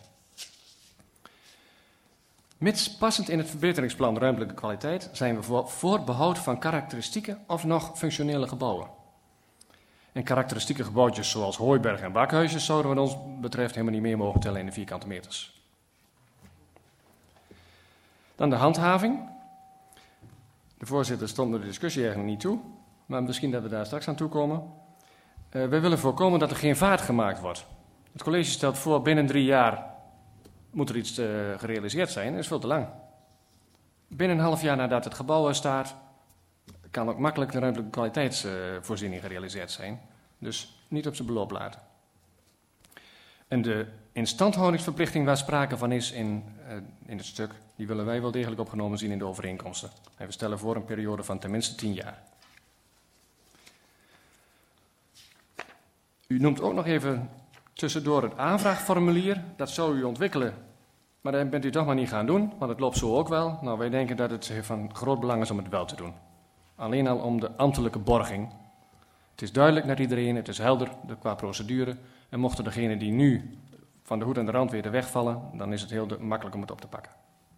Mits passend in het verbeteringsplan ruimtelijke kwaliteit zijn we voor, voor behoud van karakteristieke of nog functionele gebouwen. En karakteristieke gebouwtjes zoals hooibergen en bakhuisjes zouden wat ons betreft helemaal niet meer mogen tellen in de vierkante meters. Dan de handhaving. De voorzitter stond de discussie eigenlijk niet toe, maar misschien dat we daar straks aan toekomen. Uh, wij willen voorkomen dat er geen vaart gemaakt wordt. Het college stelt voor binnen drie jaar moet er iets uh, gerealiseerd zijn. Dat is veel te lang. Binnen een half jaar nadat het gebouw er staat, kan ook makkelijk de ruimtelijke kwaliteitsvoorziening uh, gerealiseerd zijn. Dus niet op zijn beloop laten. En de instandhoudingsverplichting waar sprake van is in, uh, in het stuk, die willen wij wel degelijk opgenomen zien in de overeenkomsten. En we stellen voor een periode van tenminste tien jaar. U noemt ook nog even tussendoor het aanvraagformulier. Dat zou u ontwikkelen, maar dat bent u toch maar niet gaan doen, want het loopt zo ook wel. Nou, wij denken dat het van groot belang is om het wel te doen. Alleen al om de ambtelijke borging. Het is duidelijk naar iedereen, het is helder qua procedure. En mochten degenen die nu van de hoed en de rand weer wegvallen, dan is het heel makkelijk om het op te pakken.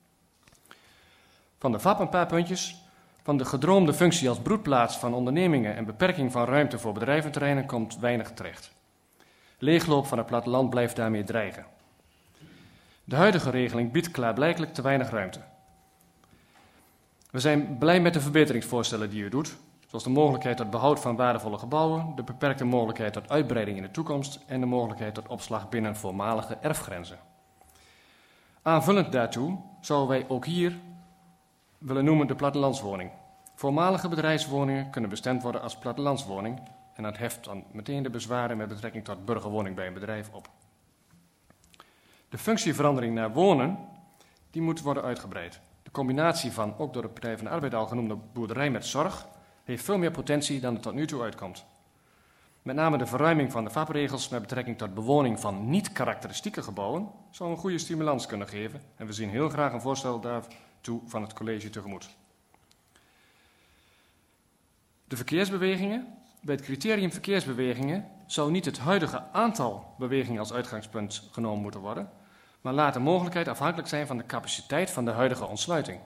Van de V A P een paar puntjes. Van de gedroomde functie als broedplaats van ondernemingen en beperking van ruimte voor bedrijventerreinen komt weinig terecht. Leegloop van het platteland blijft daarmee dreigen. De huidige regeling biedt klaarblijkelijk te weinig ruimte. We zijn blij met de verbeteringsvoorstellen die u doet, zoals de mogelijkheid tot behoud van waardevolle gebouwen, de beperkte mogelijkheid tot uitbreiding in de toekomst en de mogelijkheid tot opslag binnen voormalige erfgrenzen. Aanvullend daartoe zouden wij ook hier willen noemen de plattelandswoning. Voormalige bedrijfswoningen kunnen bestemd worden als plattelandswoning en dat heft dan meteen de bezwaren met betrekking tot burgerwoning bij een bedrijf op. De functieverandering naar wonen, die moet worden uitgebreid. De combinatie van ook door de Partij van de Arbeid al genoemde boerderij met zorg heeft veel meer potentie dan er tot nu toe uitkomt. Met name de verruiming van de V A P-regels met betrekking tot bewoning van niet-karakteristieke gebouwen zou een goede stimulans kunnen geven en we zien heel graag een voorstel daartoe van het college tegemoet. De verkeersbewegingen. Bij het criterium verkeersbewegingen zou niet het huidige aantal bewegingen als uitgangspunt genomen moeten worden, maar laat de mogelijkheid afhankelijk zijn van de capaciteit van de huidige ontsluiting.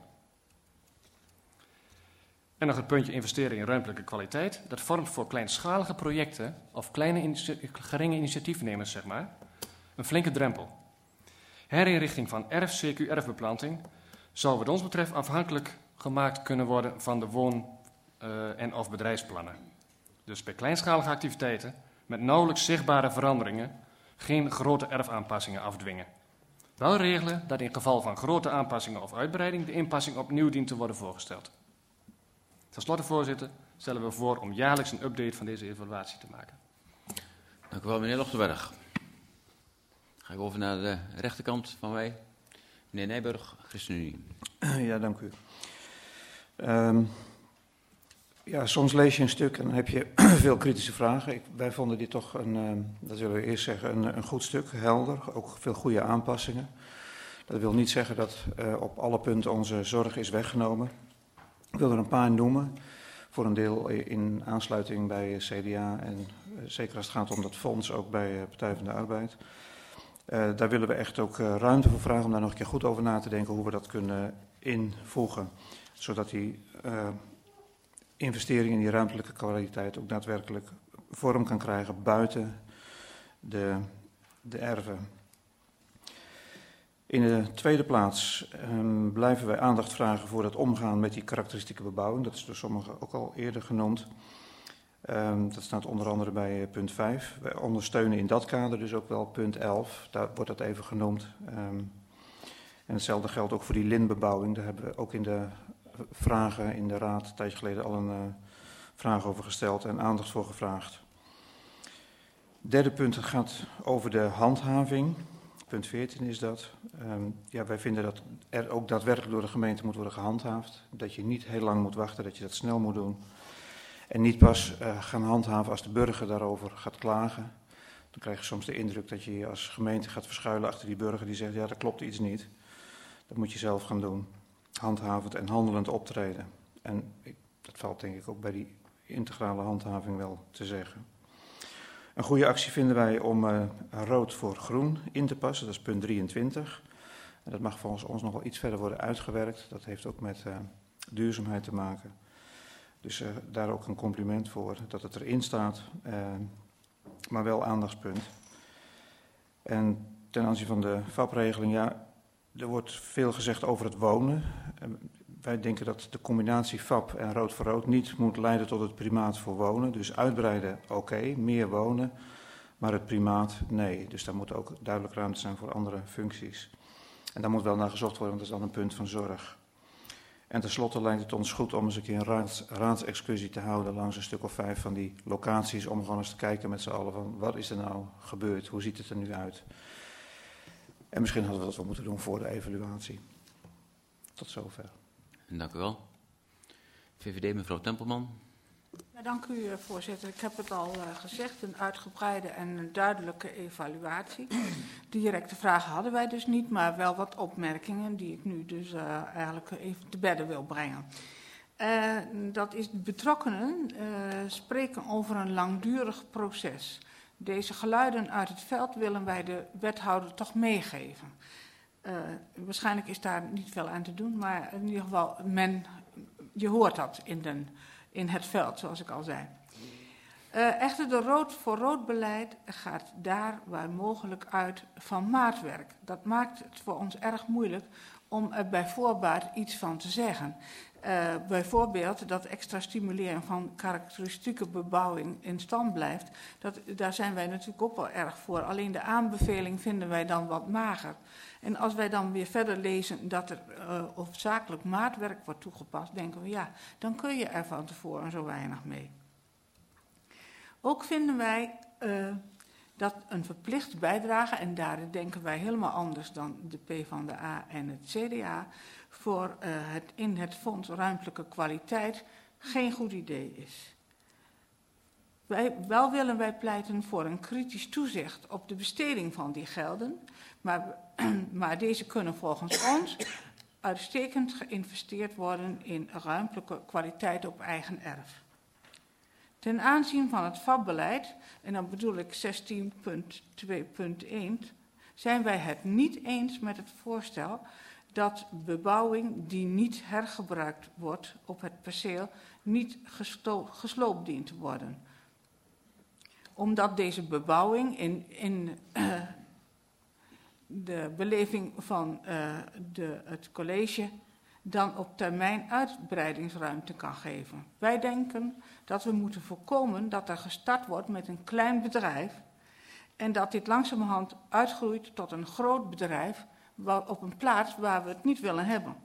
En nog het puntje investeren in ruimtelijke kwaliteit. Dat vormt voor kleinschalige projecten of kleine initia- geringe initiatiefnemers, zeg maar, een flinke drempel. Herinrichting van erf, C Q erfbeplanting zou wat ons betreft afhankelijk gemaakt kunnen worden van de woon- uh, en of bedrijfsplannen. Dus bij kleinschalige activiteiten met nauwelijks zichtbare veranderingen geen grote erfaanpassingen afdwingen. Wel regelen dat in geval van grote aanpassingen of uitbreiding de inpassing opnieuw dient te worden voorgesteld. Ten slotte, voorzitter, stellen we voor om jaarlijks een update van deze evaluatie te maken. Dank u wel, meneer Lochtenberg. Ga ik over naar de rechterkant van mij. Meneer Nijburg, ChristenUnie. Ja, dank u. Um, ja, soms lees je een stuk en dan heb je veel kritische vragen. Ik, wij vonden dit toch, een, um, dat zullen we eerst zeggen, een, een goed stuk, helder. Ook veel goede aanpassingen. Dat wil niet zeggen dat uh, op alle punten onze zorg is weggenomen. Ik wil er een paar noemen, voor een deel in aansluiting bij C D A en uh, zeker als het gaat om dat fonds ook bij uh, Partij van de Arbeid. Uh, daar willen we echt ook uh, ruimte voor vragen om daar nog een keer goed over na te denken hoe we dat kunnen invoegen. Zodat die uh, investering in die ruimtelijke kwaliteit ook daadwerkelijk vorm kan krijgen buiten de, de erven. In de tweede plaats um, blijven wij aandacht vragen voor het omgaan met die karakteristieke bebouwing. Dat is door sommigen ook al eerder genoemd. Um, dat staat onder andere bij uh, punt vijf. Wij ondersteunen in dat kader dus ook wel punt elf. Daar wordt dat even genoemd. Um, en hetzelfde geldt ook voor die lintbebouwing. Daar hebben we ook in de vragen in de raad een tijdje geleden al een uh, vraag over gesteld en aandacht voor gevraagd. Derde punt gaat over de handhaving. Punt veertien is dat. Um, ja, wij vinden dat er ook daadwerkelijk door de gemeente moet worden gehandhaafd. Dat je niet heel lang moet wachten, dat je dat snel moet doen. En niet pas uh, gaan handhaven als de burger daarover gaat klagen. Dan krijg je soms de indruk dat je je als gemeente gaat verschuilen achter die burger die zegt, ja, dat klopt iets niet. Dat moet je zelf gaan doen. Handhavend en handelend optreden. En ik, dat valt denk ik ook bij die integrale handhaving wel te zeggen. Een goede actie vinden wij om uh, rood voor groen in te passen, dat is punt drieëntwintig. En dat mag volgens ons nog wel iets verder worden uitgewerkt. Dat heeft ook met uh, duurzaamheid te maken. Dus uh, daar ook een compliment voor dat het erin staat, uh, maar wel aandachtspunt. En ten aanzien van de V A P-regeling, ja, er wordt veel gezegd over het wonen. Uh, wij denken dat de combinatie V A P en rood voor rood niet moet leiden tot het primaat voor wonen. Dus uitbreiden, oké, okay, meer wonen, maar het primaat, nee. Dus daar moet ook duidelijk ruimte zijn voor andere functies. En daar moet wel naar gezocht worden, want dat is dan een punt van zorg. En tenslotte lijkt het ons goed om eens een keer een raads, raadsexcursie te houden langs een stuk of vijf van die locaties, om gewoon eens te kijken met z'n allen van wat is er nou gebeurd, hoe ziet het er nu uit. En misschien hadden we dat wel moeten doen voor de evaluatie. Tot zover. En dank u wel. V V D, mevrouw Tempelman. Ja, dank u, voorzitter. Ik heb het al uh, gezegd, een uitgebreide en een duidelijke evaluatie. Directe vragen hadden wij dus niet, maar wel wat opmerkingen die ik nu dus uh, eigenlijk even te bedden wil brengen. Uh, dat is, de betrokkenen uh, spreken over een langdurig proces. Deze geluiden uit het veld willen wij de wethouder toch meegeven. Uh, waarschijnlijk is daar niet veel aan te doen, maar in ieder geval, men, je hoort dat in, den, in het veld, zoals ik al zei. Uh, echter, de rood voor rood beleid gaat daar waar mogelijk uit van maatwerk. Dat maakt het voor ons erg moeilijk om er bij voorbaat iets van te zeggen. Uh, bijvoorbeeld dat extra stimuleren van karakteristieke bebouwing in stand blijft. Dat, daar zijn wij natuurlijk ook wel erg voor. Alleen de aanbeveling vinden wij dan wat mager. En als wij dan weer verder lezen dat er uh, hoofdzakelijk maatwerk wordt toegepast, denken we ja, dan kun je er van tevoren zo weinig mee. Ook vinden wij uh, dat een verplicht bijdrage, en daar denken wij helemaal anders dan de PvdA en het C D A, voor uh, het in het fonds ruimtelijke kwaliteit geen goed idee is. Wij, wel willen wij pleiten voor een kritisch toezicht op de besteding van die gelden, maar, maar deze kunnen volgens ons uitstekend geïnvesteerd worden in ruimtelijke kwaliteit op eigen erf. Ten aanzien van het V A P-beleid, en dan bedoel ik zestien punt twee punt één, zijn wij het niet eens met het voorstel dat bebouwing die niet hergebruikt wordt op het perceel niet gesto- gesloopt dient te worden. Omdat deze bebouwing in, in uh, de beleving van uh, de, het college dan op termijn uitbreidingsruimte kan geven. Wij denken dat we moeten voorkomen dat er gestart wordt met een klein bedrijf en dat dit langzamerhand uitgroeit tot een groot bedrijf op een plaats waar we het niet willen hebben.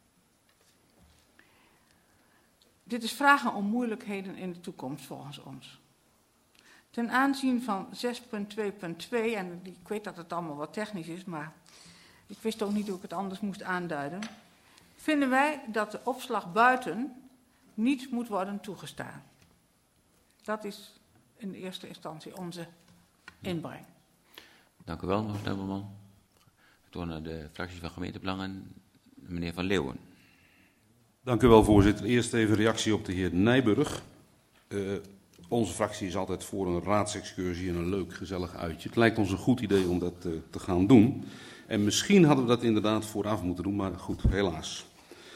Dit is vragen om moeilijkheden in de toekomst volgens ons. Ten aanzien van zes punt twee punt twee, en ik weet dat het allemaal wat technisch is, maar ik wist ook niet hoe ik het anders moest aanduiden, vinden wij dat de opslag buiten niet moet worden toegestaan. Dat is in eerste instantie onze inbreng. Dank u wel, mevrouw Tempelman. Ik door naar de fractie van gemeentebelangen, meneer Van Leeuwen. Dank u wel, voorzitter. Eerst even reactie op de heer Nijburg. Uh, onze fractie is altijd voor een raadsexcursie en een leuk, gezellig uitje. Het lijkt ons een goed idee om dat uh, te gaan doen. En misschien hadden we dat inderdaad vooraf moeten doen, maar goed, helaas.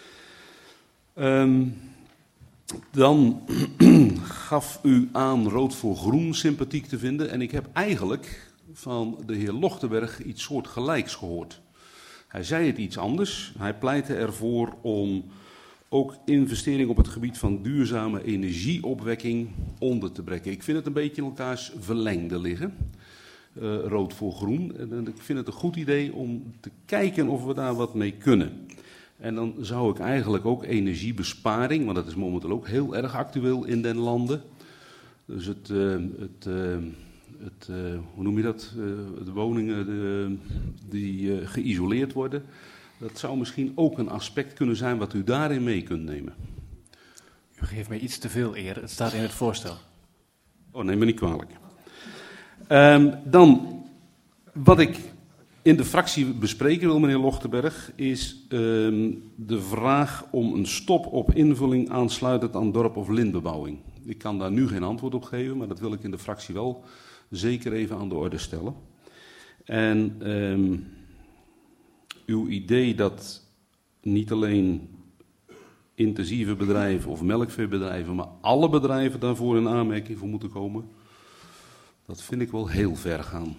Um, dan gaf u aan rood voor groen sympathiek te vinden. En ik heb eigenlijk van de heer Lochtenberg iets soortgelijks gehoord. Hij zei het iets anders. Hij pleitte ervoor om ook investering op het gebied van duurzame energieopwekking onder te brengen. Ik vind het een beetje in elkaars verlengde liggen. Uh, rood voor groen. En ik vind het een goed idee om te kijken of we daar wat mee kunnen. En dan zou ik eigenlijk ook energiebesparing, want dat is momenteel ook heel erg actueel in den landen. Dus het, uh, het, uh, het uh, hoe noem je dat, uh, de woningen uh, die uh, geïsoleerd worden. Dat zou misschien ook een aspect kunnen zijn wat u daarin mee kunt nemen. U geeft mij iets te veel eer, het staat in het voorstel. Oh, neem me niet kwalijk. Um, dan, wat ik in de fractie bespreken wil, meneer Lochtenberg, is um, de vraag om een stop op invulling aansluitend aan dorp- of lintbebouwing. Ik kan daar nu geen antwoord op geven, maar dat wil ik in de fractie wel zeker even aan de orde stellen. En um, uw idee dat niet alleen intensieve bedrijven of melkveebedrijven, maar alle bedrijven daarvoor in aanmerking voor moeten komen, dat vind ik wel heel ver gaan.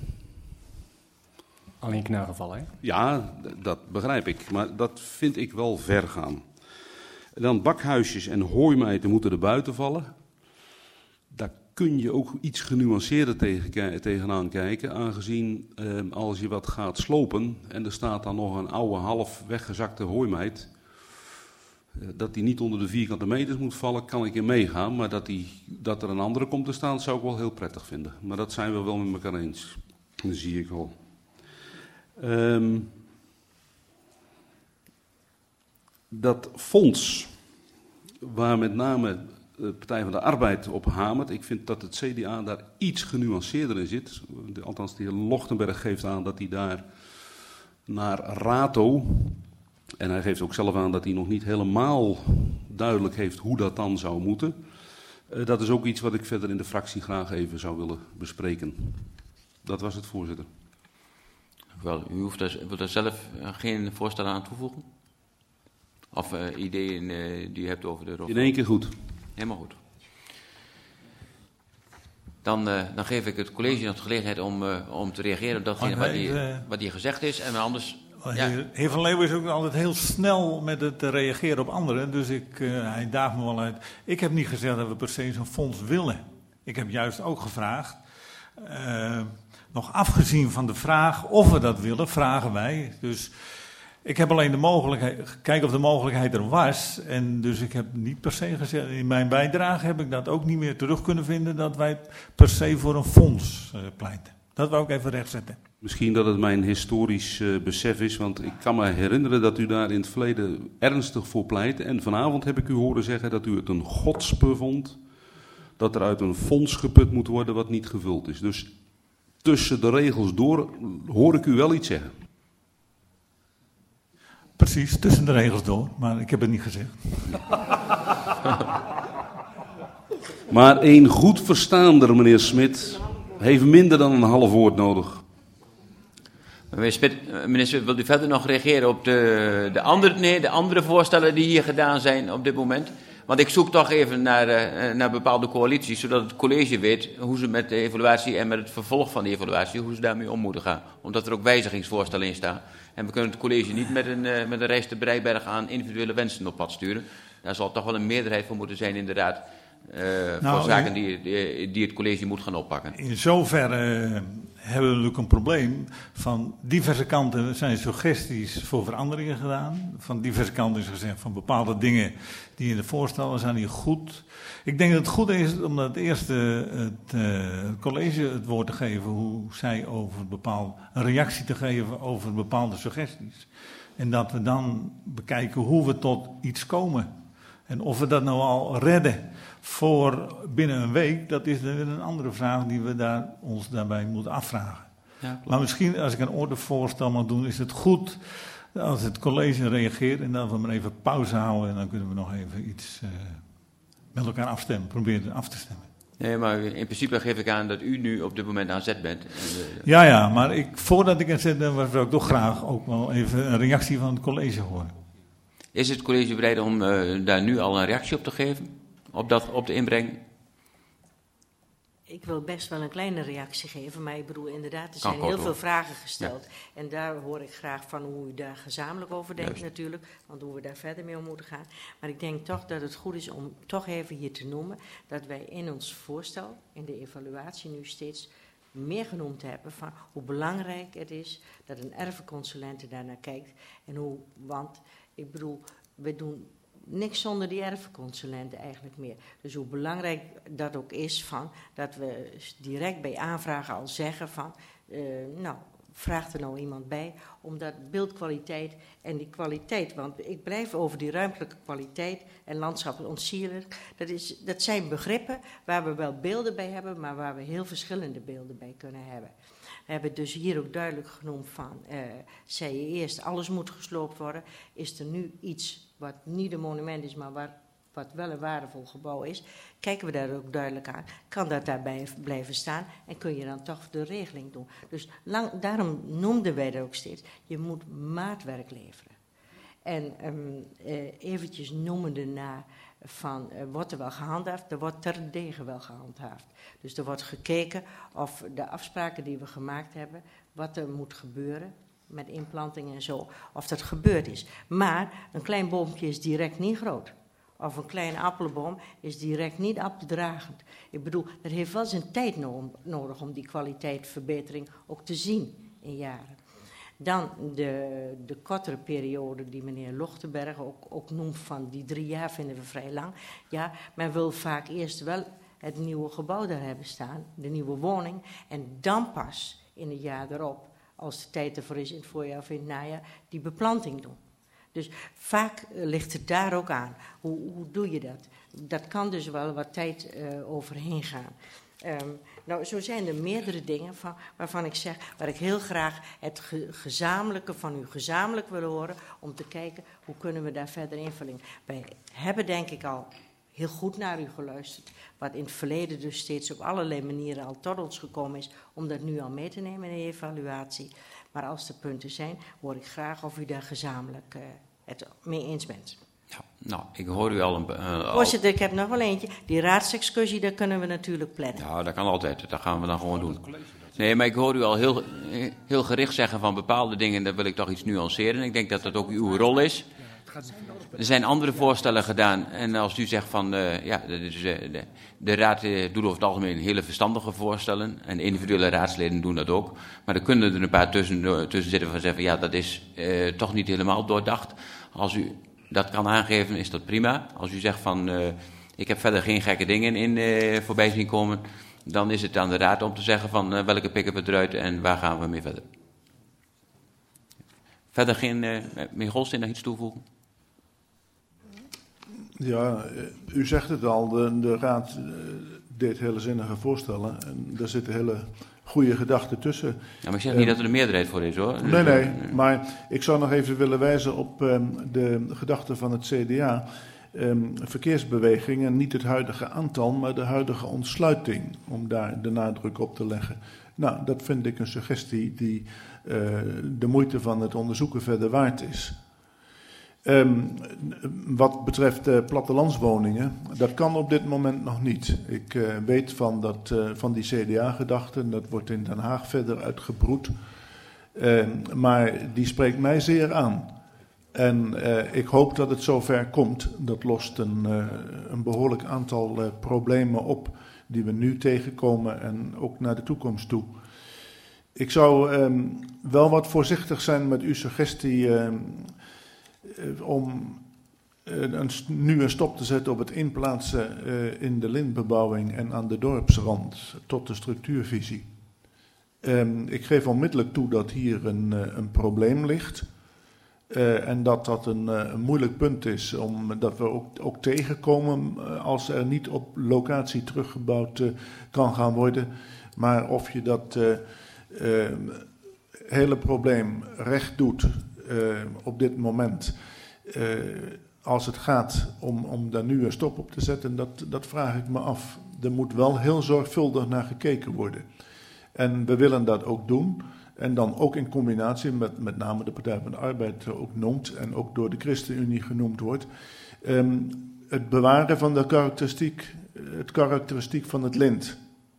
Alleen knelgevallen, hè? Ja, d- dat begrijp ik, maar dat vind ik wel ver gaan. Dan bakhuisjes en hooimijten moeten er buiten vallen. Daar kun je ook iets genuanceerder tegen, tegenaan kijken, aangezien eh, als je wat gaat slopen en er staat dan nog een oude half weggezakte hooimijt, eh, dat die niet onder de vierkante meters moet vallen, kan ik in meegaan, maar dat, die, dat er een andere komt te staan, zou ik wel heel prettig vinden. Maar dat zijn we wel met elkaar eens, dat zie ik al. Um, dat fonds, waar met name de Partij van de Arbeid op hamert, ik vind dat het C D A daar iets genuanceerder in zit. De, althans, de heer Lochtenberg geeft aan dat hij daar naar rato, en hij geeft ook zelf aan dat hij nog niet helemaal duidelijk heeft hoe dat dan zou moeten. Uh, dat is ook iets wat ik verder in de fractie graag even zou willen bespreken. Dat was het, voorzitter. Wel, u hoeft daar, wilt daar zelf uh, geen voorstellen aan toevoegen? Of uh, ideeën uh, die u hebt over de Europa? In één keer goed. Helemaal goed. Dan, uh, dan geef ik het college nog de gelegenheid om, uh, om te reageren op datgene wat hier, wat hier gezegd is. En anders... Ja. Heer, heer Van Leeuwen is ook altijd heel snel met het reageren op anderen. Dus ik, uh, hij daagt me wel uit. Ik heb niet gezegd dat we per se zo'n fonds willen. Ik heb juist ook gevraagd... Uh, nog afgezien van de vraag of we dat willen, vragen wij. Dus ik heb alleen de mogelijkheid, gekeken of de mogelijkheid er was. En dus ik heb niet per se gezegd, in mijn bijdrage heb ik dat ook niet meer terug kunnen vinden, dat wij per se voor een fonds uh, pleiten. Dat wou ik even rechtzetten. Misschien dat het mijn historisch uh, besef is, want ik kan me herinneren dat u daar in het verleden ernstig voor pleitte. En vanavond heb ik u horen zeggen dat u het een godspe vond, dat er uit een fonds geput moet worden wat niet gevuld is. Dus tussen de regels door hoor ik u wel iets zeggen. Precies, tussen de regels door, maar ik heb het niet gezegd. Maar een goed verstaander, meneer Smit, heeft minder dan een half woord nodig. Meneer Smit, meneer Smit, wilt u verder nog reageren op de, de, andere, nee, de andere voorstellen die hier gedaan zijn op dit moment? Want ik zoek toch even naar, uh, naar bepaalde coalities, zodat het college weet hoe ze met de evaluatie en met het vervolg van de evaluatie, hoe ze daarmee om moeten gaan. Omdat er ook wijzigingsvoorstellen in staan. En we kunnen het college niet met een, uh, met een reis te Breiberg aan individuele wensen op pad sturen. Daar zal toch wel een meerderheid voor moeten zijn in de raad, uh, nou, voor zaken die, die, die het college moet gaan oppakken. In zoverre uh, hebben we natuurlijk een probleem. Van diverse kanten zijn suggesties voor veranderingen gedaan. Van diverse kanten is gezegd van bepaalde dingen die in de voorstellen zijn hier goed. Ik denk dat het goed is om het eerst uh, het uh, college het woord te geven hoe zij over bepaald, een reactie te geven over bepaalde suggesties. En dat we dan bekijken hoe we tot iets komen. En of we dat nou al redden voor binnen een week, dat is dan weer een andere vraag die we daar, ons daarbij moeten afvragen. Ja. Maar misschien, als ik een ordevoorstel mag doen, is het goed als het college reageert en dat we maar even pauze houden en dan kunnen we nog even iets uh, met elkaar afstemmen, proberen af te stemmen. Nee, maar in principe geef ik aan dat u nu op dit moment aan zet bent. En de... Ja, ja, maar ik, voordat ik aan zet ben, zou ik toch graag ook wel even een reactie van het college horen. Is het college bereid om uh, daar nu al een reactie op te geven? Op, dat, op de inbreng? Ik wil best wel een kleine reactie geven, maar ik bedoel inderdaad, er zijn heel veel vragen gesteld. Ja. En daar hoor ik graag van hoe u daar gezamenlijk over denkt Juist. natuurlijk, want hoe we daar verder mee om moeten gaan. Maar ik denk toch dat het goed is om toch even hier te noemen dat wij in ons voorstel, in de evaluatie nu steeds meer genoemd hebben van hoe belangrijk het is dat een erfconsulente daarnaar kijkt. En hoe, want ik bedoel, we doen niks zonder die erfconsulenten eigenlijk meer. Dus hoe belangrijk dat ook is van dat we direct bij aanvragen al zeggen van, uh, nou, vraagt er nou iemand bij, omdat beeldkwaliteit en die kwaliteit, want ik blijf over die ruimtelijke kwaliteit en landschap ontsierlijk, dat, is, dat zijn begrippen waar we wel beelden bij hebben, maar waar we heel verschillende beelden bij kunnen hebben. We hebben dus hier ook duidelijk genoemd van, uh, zei je eerst, alles moet gesloopt worden, is er nu iets wat niet een monument is, maar waar wat wel een waardevol gebouw is, kijken we daar ook duidelijk aan. Kan dat daarbij blijven staan en kun je dan toch de regeling doen. Dus lang, daarom noemden wij dat ook steeds, je moet maatwerk leveren. En um, uh, eventjes noemende na van, uh, wordt er wel gehandhaafd? Er wordt terdege wel gehandhaafd. Dus er wordt gekeken of de afspraken die we gemaakt hebben, wat er moet gebeuren met inplanting en zo, of dat gebeurd is. Maar een klein boompje is direct niet groot. Of een kleine appelboom is direct niet appeldragend. Ik bedoel, er heeft wel zijn tijd no- nodig om die kwaliteitsverbetering ook te zien in jaren. Dan de, de kortere periode die meneer Lochtenberg ook, ook noemt van die drie jaar vinden we vrij lang. Ja, men wil vaak eerst wel het nieuwe gebouw daar hebben staan, de nieuwe woning. En dan pas in het jaar erop, als de tijd ervoor is in het voorjaar of in het najaar, die beplanting doen. Dus vaak uh, ligt het daar ook aan. Hoe, hoe doe je dat? Dat kan dus wel wat tijd uh, overheen gaan. Um, nou, zo zijn er meerdere dingen van, waarvan ik zeg, waar ik heel graag het ge- gezamenlijke van u gezamenlijk wil horen, om te kijken hoe kunnen we daar verder invulling. Wij hebben denk ik al heel goed naar u geluisterd, wat in het verleden dus steeds op allerlei manieren al tot ons gekomen is, om dat nu al mee te nemen in de evaluatie. Maar als er punten zijn, hoor ik graag of u daar gezamenlijk uh, het mee eens bent. Ja, nou, ik hoor u al een... Uh, Voorzitter, ik heb nog wel eentje. Die raadsexcursie, daar kunnen we natuurlijk plannen. Ja, dat kan altijd. Dat gaan we dan gewoon doen. Nee, maar ik hoor u al heel, heel gericht zeggen van bepaalde dingen, daar wil ik toch iets nuanceren. Ik denk dat dat ook uw rol is. Er zijn andere voorstellen gedaan. En als u zegt van, uh, ja, de, de, de, de raad uh, doet over het algemeen hele verstandige voorstellen. En individuele raadsleden doen dat ook. Maar er kunnen er een paar tussen, tussen zitten van zeggen, ja, dat is uh, toch niet helemaal doordacht. Als u dat kan aangeven, is dat prima. Als u zegt van, uh, ik heb verder geen gekke dingen in uh, voorbij zien komen, dan is het aan de raad om te zeggen van uh, welke pick-up het eruit en waar gaan we mee verder. Verder geen, uh, meneer Golsteen, nog iets toevoegen? Ja, u zegt het al, de, de raad uh, deed hele zinnige voorstellen en er zitten hele goede gedachten tussen. Ja, maar ik zeg niet uh, dat er een meerderheid voor is, hoor. Nee, nee, maar ik zou nog even willen wijzen op um, de gedachten van het C D A. Um, verkeersbewegingen, niet het huidige aantal, maar de huidige ontsluiting, om daar de nadruk op te leggen. Nou, dat vind ik een suggestie die uh, de moeite van het onderzoeken verder waard is. Um, wat betreft uh, plattelandswoningen, dat kan op dit moment nog niet. Ik uh, weet van, dat, uh, van die C D A-gedachten, dat wordt in Den Haag verder uitgebroed. Uh, maar die spreekt mij zeer aan. En uh, ik hoop dat het zover komt. Dat lost een, uh, een behoorlijk aantal uh, problemen op die we nu tegenkomen en ook naar de toekomst toe. Ik zou um, wel wat voorzichtig zijn met uw suggestie uh, uh, om uh, een, nu een stop te zetten op het inplaatsen uh, in de lintbebouwing en aan de dorpsrand tot de structuurvisie. Um, ik geef onmiddellijk toe dat hier een, uh, een probleem ligt. Uh, en dat dat een, uh, een moeilijk punt is, omdat we ook, ook tegenkomen uh, als er niet op locatie teruggebouwd uh, kan gaan worden. Maar of je dat uh, uh, hele probleem recht doet uh, op dit moment, uh, als het gaat om, om daar nu een stop op te zetten, dat, dat vraag ik me af. Er moet wel heel zorgvuldig naar gekeken worden. En we willen dat ook doen. En dan ook in combinatie met met name de Partij van de Arbeid ook noemt en ook door de ChristenUnie genoemd wordt. Um, het bewaren van de karakteristiek, het karakteristiek van het lint.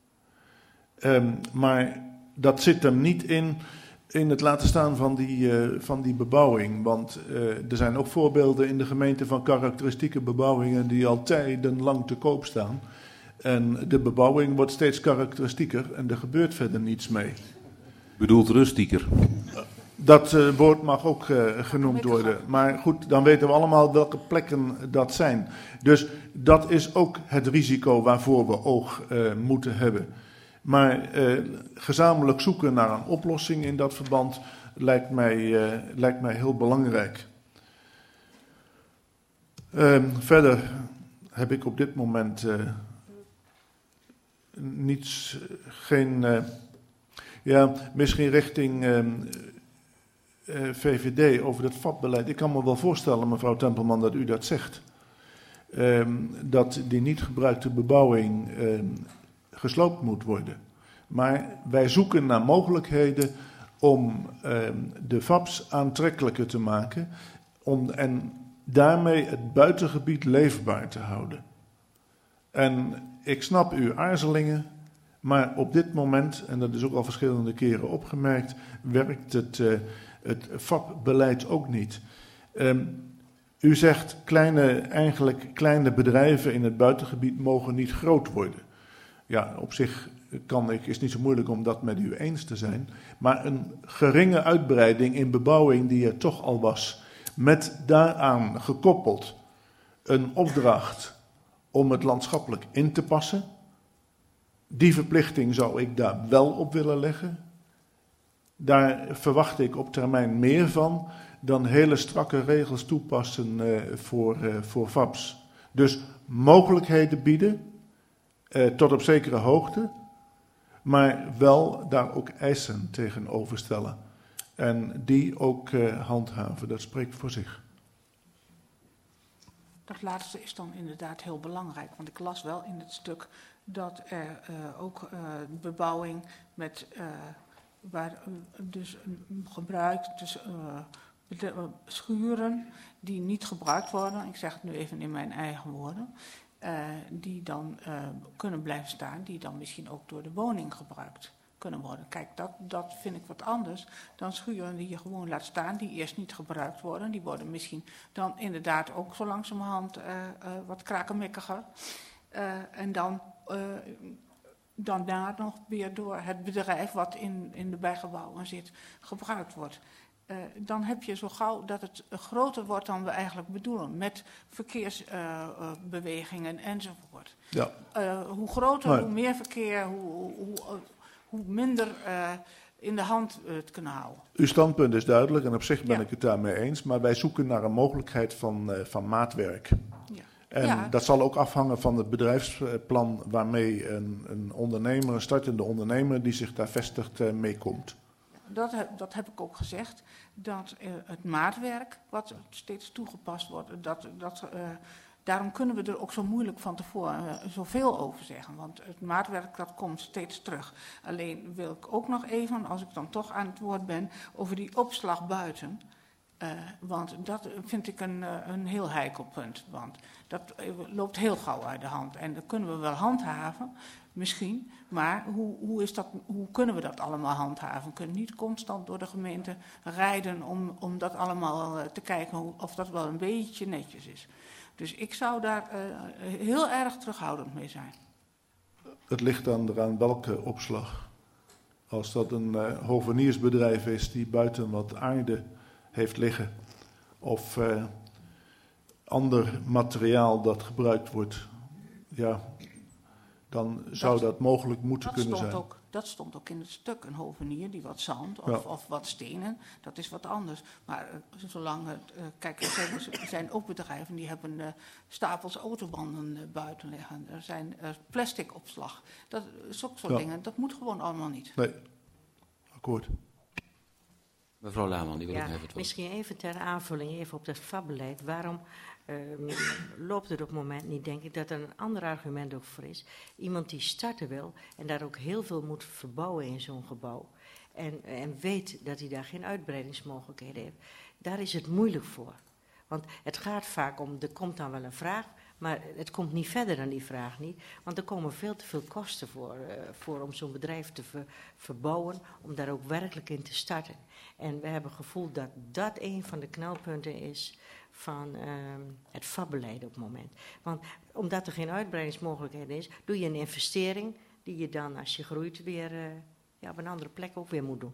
Um, maar dat zit hem niet in, in het laten staan van die, uh, van die bebouwing. Want uh, er zijn ook voorbeelden in de gemeente van karakteristieke bebouwingen die al tijdenlang te koop staan. En de bebouwing wordt steeds karakteristieker en er gebeurt verder niets mee. Bedoelt rustieker? Dat uh, woord mag ook uh, genoemd worden. Maar goed, dan weten we allemaal welke plekken dat zijn. Dus dat is ook het risico waarvoor we oog uh, moeten hebben. Maar uh, gezamenlijk zoeken naar een oplossing in dat verband lijkt mij, uh, lijkt mij heel belangrijk. Uh, verder heb ik op dit moment uh, niets, geen... Uh, Ja, misschien richting uh, uh, V V D over het vatbeleid. Ik kan me wel voorstellen, mevrouw Tempelman, dat u dat zegt. um, dat die niet gebruikte bebouwing um, gesloopt moet worden. Maar wij zoeken naar mogelijkheden om um, de V A B's aantrekkelijker te maken om, en daarmee het buitengebied leefbaar te houden. En ik snap uw aarzelingen, maar op dit moment, en dat is ook al verschillende keren opgemerkt, werkt het, uh, het V A B-beleid ook niet. Um, u zegt, kleine, eigenlijk kleine bedrijven in het buitengebied mogen niet groot worden. Ja, op zich kan ik, is het niet zo moeilijk om dat met u eens te zijn. Maar een geringe uitbreiding in bebouwing die er toch al was, met daaraan gekoppeld een opdracht om het landschappelijk in te passen. Die verplichting zou ik daar wel op willen leggen. Daar verwacht ik op termijn meer van dan hele strakke regels toepassen uh, voor, uh, voor V A B's. Dus mogelijkheden bieden, uh, tot op zekere hoogte, maar wel daar ook eisen tegenover stellen. En die ook uh, handhaven, dat spreekt voor zich. Dat laatste is dan inderdaad heel belangrijk, want ik las wel in het stuk dat er uh, ook uh, bebouwing met, uh, waar uh, dus um, gebruik, dus uh, de, uh, schuren die niet gebruikt worden, ik zeg het nu even in mijn eigen woorden, uh, die dan uh, kunnen blijven staan, die dan misschien ook door de woning gebruikt kunnen worden. Kijk, dat, dat vind ik wat anders dan schuren die je gewoon laat staan, die eerst niet gebruikt worden. Die worden misschien dan inderdaad ook zo langzamerhand uh, uh, wat krakkemikkiger. Uh, en dan uh, daarna nog weer door het bedrijf wat in, in de bijgebouwen zit, gebruikt wordt. Uh, dan heb je zo gauw dat het groter wordt dan we eigenlijk bedoelen, met verkeersbewegingen uh, uh, enzovoort. Ja. Uh, hoe groter, maar hoe meer verkeer, hoe, hoe, hoe, hoe minder uh, in de hand uh, het kunnen houden. Uw standpunt is duidelijk en op zich ben ja. ik het daarmee eens, maar wij zoeken naar een mogelijkheid van, uh, van maatwerk. Ja. En ja. dat zal ook afhangen van het bedrijfsplan waarmee een, een ondernemer, een startende ondernemer die zich daar vestigt, uh, meekomt. Dat heb, dat heb ik ook gezegd, dat uh, het maatwerk, wat steeds toegepast wordt, dat, dat, uh, daarom kunnen we er ook zo moeilijk van tevoren uh, zoveel over zeggen. Want het maatwerk, dat komt steeds terug. Alleen wil ik ook nog even, als ik dan toch aan het woord ben, over die opslag buiten. Uh, want dat vind ik een, uh, een heel heikel punt. Want dat uh, loopt heel gauw uit de hand. En dat kunnen we wel handhaven, misschien. Maar hoe, hoe, is dat, hoe kunnen we dat allemaal handhaven? We kunnen niet constant door de gemeente rijden om, om dat allemaal uh, te kijken hoe, of dat wel een beetje netjes is. Dus ik zou daar uh, heel erg terughoudend mee zijn. Het ligt dan eraan welke opslag. Als dat een uh, hoveniersbedrijf is die buiten wat aarde heeft liggen, of uh, ander materiaal dat gebruikt wordt, ja, dan zou dat, dat mogelijk moeten dat kunnen stond zijn. Ook, dat stond ook in het stuk, een hovenier die wat zand of, ja. of wat stenen, dat is wat anders. Maar uh, zolang het, uh, kijk, er zijn, er zijn ook bedrijven die hebben uh, stapels autobanden uh, buiten liggen. Er zijn uh, plastic opslag. Dat zulke soort ja. dingen, dat moet gewoon allemaal niet. Nee, akkoord. Mevrouw Laman, die wil ja, ook even het woord. Misschien even ter aanvulling, even op dat V A B-beleid. Waarom um, loopt het op het moment niet, denk ik, dat er een ander argument ook voor is. Iemand die starten wil en daar ook heel veel moet verbouwen in zo'n gebouw. En, en weet dat hij daar geen uitbreidingsmogelijkheden heeft. Daar is het moeilijk voor. Want het gaat vaak om, er komt dan wel een vraag, maar het komt niet verder dan die vraag niet. Want er komen veel te veel kosten voor, uh, voor om zo'n bedrijf te ver, verbouwen, om daar ook werkelijk in te starten. En we hebben het gevoel dat dat een van de knelpunten is van uh, het V A B-beleid op het moment. Want omdat er geen uitbreidingsmogelijkheden is, doe je een investering die je dan, als je groeit, weer uh, ja, op een andere plek ook weer moet doen.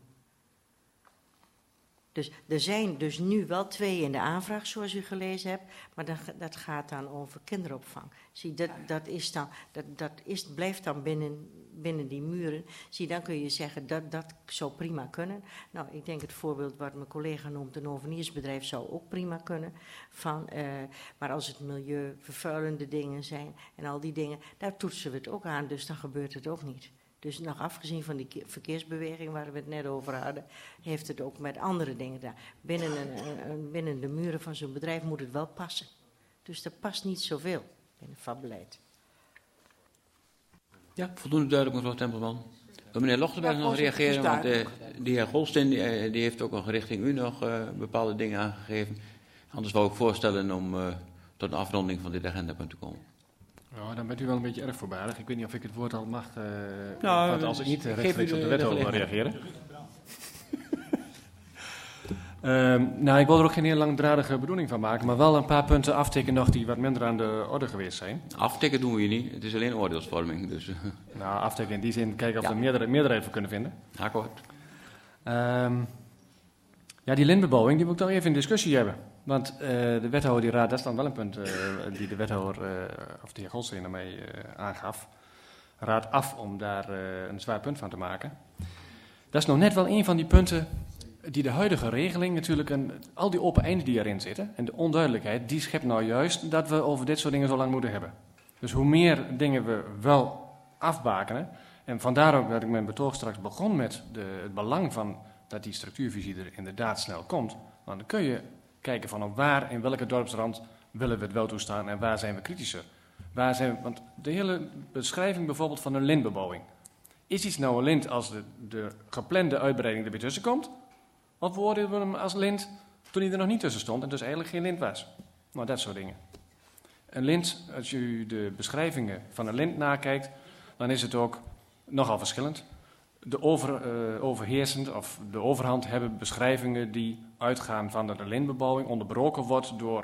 Dus er zijn dus nu wel twee in de aanvraag, zoals u gelezen hebt, maar dat, dat gaat dan over kinderopvang. Zie, dat, dat, is dan, dat, dat is, blijft dan binnen, binnen die muren. Zie, dan kun je zeggen, dat, dat zou prima kunnen. Nou, ik denk het voorbeeld wat mijn collega noemt, een hoveniersbedrijf zou ook prima kunnen. Van, uh, maar als het milieuvervuilende dingen zijn en al die dingen, daar toetsen we het ook aan, dus dan gebeurt het ook niet. Dus nog afgezien van die verkeersbeweging waar we het net over hadden, heeft het ook met andere dingen gedaan. Binnen, een, een, binnen de muren van zo'n bedrijf moet het wel passen. Dus er past niet zoveel binnen van beleid. Ja, voldoende duidelijk, mevrouw Tempelman. Wil meneer Lochtenberg Ja, nog voorzitter, het reageren? is Want uh, de heer Golsteen die, die heeft ook nog richting u nog uh, bepaalde dingen aangegeven. Anders wou ik voorstellen om uh, tot een afronding van dit agendapunt te komen. Ja, dan bent u wel een beetje erg voorbarig. Ik weet niet of ik het woord al mag, uh, nou, want als ik niet uh, geef rechtstreeks u op de de- wet de wil gelegenheid. reageren. Um, nou, ik wil er ook geen heel langdradige bedoeling van maken, maar wel een paar punten aftikken nog die wat minder aan de orde geweest zijn. Aftikken doen we hier niet, het is alleen oordeelsvorming. Dus, uh, Nou, aftikken in die zin, kijken of Ja. we een meerderheid, meerderheid voor kunnen vinden. akkoord. Um, ja, die lintbebouwing, die moet ik toch even in discussie hebben. Want uh, de wethouder, die raad, dat is dan wel een punt uh, die de wethouder, uh, of de heer Golsteen ermee uh, aangaf. Raad af om daar uh, een zwaar punt van te maken. Dat is nog net wel een van die punten die de huidige regeling natuurlijk, een, al die open einden die erin zitten en de onduidelijkheid, die schept nou juist dat we over dit soort dingen zo lang moeten hebben. Dus hoe meer dingen we wel afbakenen, en vandaar ook dat ik mijn betoog straks begon met de, het belang van dat die structuurvisie er inderdaad snel komt. Want dan kun je kijken van op waar, in welke dorpsrand willen we het wel toestaan en waar zijn we kritischer. Waar zijn we, want de hele beschrijving bijvoorbeeld van een lintbebouwing. Is iets nou een lint als de, de geplande uitbreiding er weer tussen komt? Of beoordelen we hem als lint toen hij er nog niet tussen stond en dus eigenlijk geen lint was? Nou, dat soort dingen. Een lint, als u de beschrijvingen van een lint nakijkt, dan is het ook nogal verschillend. De over, uh, overheersend of de overhand hebben beschrijvingen die uitgaan van dat de lintbebouwing onderbroken wordt door,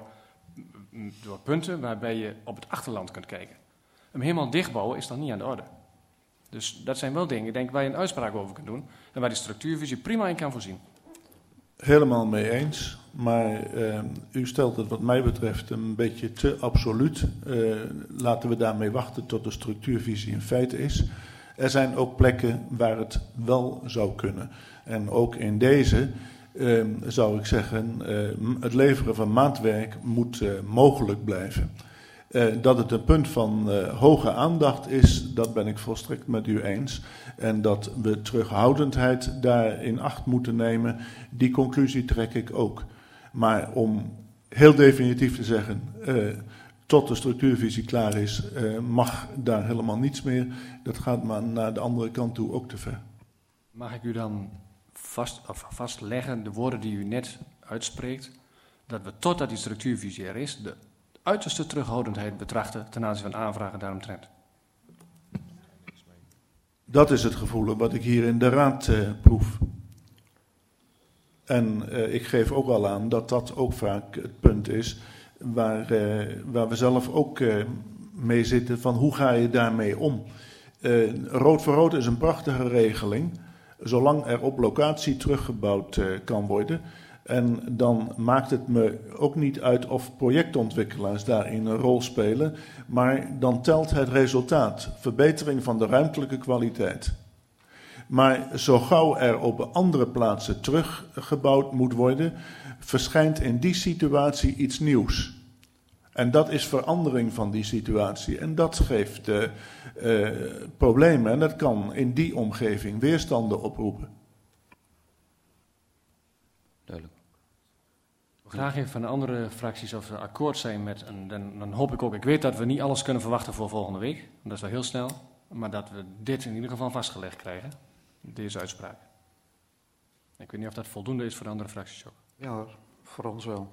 door punten waarbij je op het achterland kunt kijken. Hem helemaal dichtbouwen is dan niet aan de orde. Dus dat zijn wel dingen, denk ik, waar je een uitspraak over kunt doen en waar die structuurvisie prima in kan voorzien. Helemaal mee eens, maar uh, u stelt het wat mij betreft een beetje te absoluut. Uh, laten we daarmee wachten tot de structuurvisie in feite is. Er zijn ook plekken waar het wel zou kunnen. En ook in deze uh, zou ik zeggen, uh, het leveren van maatwerk moet uh, mogelijk blijven. Uh, dat het een punt van uh, hoge aandacht is, dat ben ik volstrekt met u eens. En dat we terughoudendheid daar in acht moeten nemen, die conclusie trek ik ook. Maar om heel definitief te zeggen, uh, tot de structuurvisie klaar is, uh, mag daar helemaal niets meer. Dat gaat maar naar de andere kant toe ook te ver. Mag ik u dan vast, of vastleggen, de woorden die u net uitspreekt, dat we totdat die structuurvisie er is, de uiterste terughoudendheid betrachten ten aanzien van aanvragen daaromtrent? Dat is het gevoel wat ik hier in de raad uh, proef. En uh, ik geef ook al aan dat dat ook vaak het punt is waar, uh, waar we zelf ook uh, mee zitten van hoe ga je daarmee om. Uh, rood voor rood is een prachtige regeling, zolang er op locatie teruggebouwd uh, kan worden. En dan maakt het me ook niet uit of projectontwikkelaars daarin een rol spelen, maar dan telt het resultaat, verbetering van de ruimtelijke kwaliteit. Maar zo gauw er op andere plaatsen teruggebouwd moet worden, verschijnt in die situatie iets nieuws. En dat is verandering van die situatie. En dat geeft uh, uh, problemen en dat kan in die omgeving weerstanden oproepen. Duidelijk. Graag even van de andere fracties of ze akkoord zijn met, en dan, dan hoop ik ook, ik weet dat we niet alles kunnen verwachten voor volgende week, dat is wel heel snel, maar dat we dit in ieder geval vastgelegd krijgen, deze uitspraak. Ik weet niet of dat voldoende is voor de andere fracties ook. Ja hoor, voor ons wel.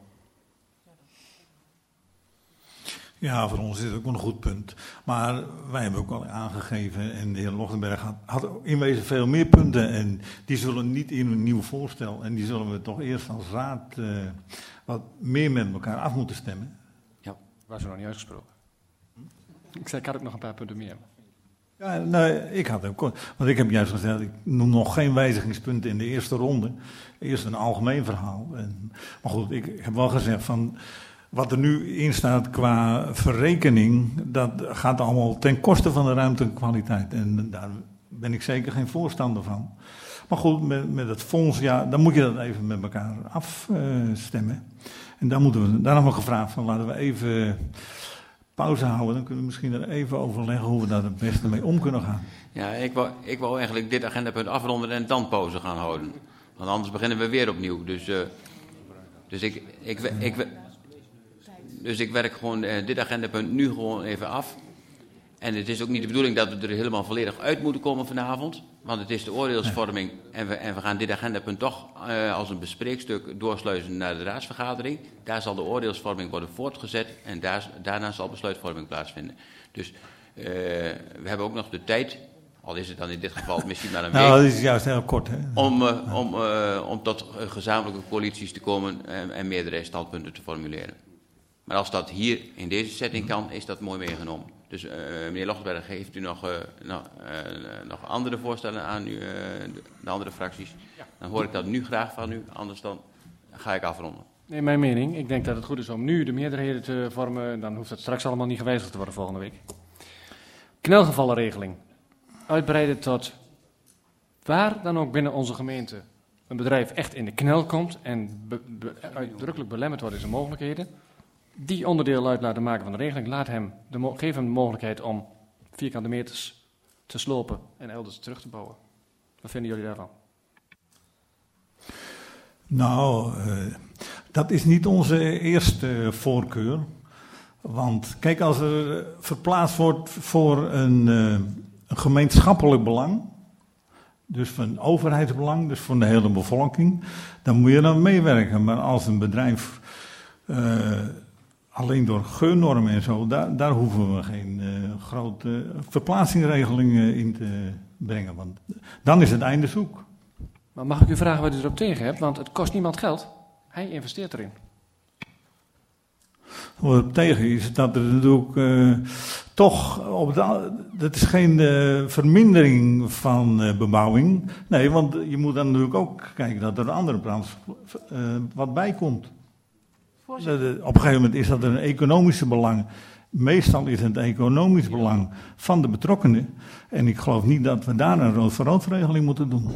Ja, voor ons is het ook wel een goed punt. Maar wij hebben ook al aangegeven, en de heer Lochtenberg had, had in wezen veel meer punten. En die zullen niet in een nieuw voorstel, en die zullen we toch eerst als raad uh, wat meer met elkaar af moeten stemmen. Ja, was er nog niet uitgesproken. Ik zei, ik had ook nog een paar punten meer. Ja, nee, ik had ook, want ik heb juist gezegd, ik noem nog geen wijzigingspunten in de eerste ronde. Eerst een algemeen verhaal. En, maar goed, ik heb wel gezegd van, wat er nu in staat qua verrekening, dat gaat allemaal ten koste van de ruimtelijke kwaliteit. En daar ben ik zeker geen voorstander van. Maar goed, met, met het fonds, ja, dan moet je dat even met elkaar afstemmen. Uh, en daar moeten we, daarom hebben we gevraagd van, laten we even pauze houden. Dan kunnen we misschien er even overleggen hoe we daar het beste mee om kunnen gaan. Ja, ik wou, ik wou eigenlijk dit agendapunt afronden en dan pauze gaan houden. Want anders beginnen we weer opnieuw. Dus, uh, dus ik, ik, ik, ik Dus ik werk gewoon uh, dit agendapunt nu gewoon even af. En het is ook niet de bedoeling dat we er helemaal volledig uit moeten komen vanavond. Want het is de oordeelsvorming en we, en we gaan dit agendapunt toch uh, als een bespreekstuk doorsluizen naar de raadsvergadering. Daar zal de oordeelsvorming worden voortgezet en daar, daarna zal besluitvorming plaatsvinden. Dus uh, we hebben ook nog de tijd, al is het dan in dit geval misschien maar een week. Nou, dat is juist heel kort. Hè? Om, uh, om, uh, om tot uh, gezamenlijke coalities te komen en, en meerdere standpunten te formuleren. Maar als dat hier in deze setting kan, is dat mooi meegenomen. Dus uh, meneer Lochtenberg, heeft u nog, uh, nog, uh, nog andere voorstellen aan u, uh, de, de andere fracties? Dan hoor ik dat nu graag van u, anders dan ga ik afronden. Nee, mijn mening. Ik denk dat het goed is om nu de meerderheden te vormen. Dan hoeft het straks allemaal niet gewijzigd te worden volgende week. Knelgevallenregeling. Uitbreiden tot waar dan ook binnen onze gemeente een bedrijf echt in de knel komt en be, be, uitdrukkelijk belemmerd wordt in zijn mogelijkheden. Die onderdeel uit laten maken van de regeling, laat hem de, geef hem de mogelijkheid om vierkante meters te slopen en elders terug te bouwen. Wat vinden jullie daarvan? Nou, uh, dat is niet onze eerste voorkeur. Want kijk, als er verplaatst wordt voor een, uh, een gemeenschappelijk belang, dus van een overheidsbelang, dus voor de hele bevolking, dan moet je dan meewerken. Maar als een bedrijf uh, alleen door geurnormen en zo, daar, daar hoeven we geen uh, grote verplaatsingsregelingen in te brengen. Want dan is het einde zoek. Maar mag ik u vragen wat u erop tegen hebt? Want het kost niemand geld. Hij investeert erin. Wat ik tegen is dat er natuurlijk uh, toch, op de, dat is geen uh, vermindering van uh, bebouwing. Nee, want je moet dan natuurlijk ook kijken dat er een andere plaats uh, wat bij komt. Dat, uh, op een gegeven moment is dat een economische belang. Meestal is het economisch belang van de betrokkenen. En ik geloof niet dat we daar een rood-voor-rood regeling moeten doen.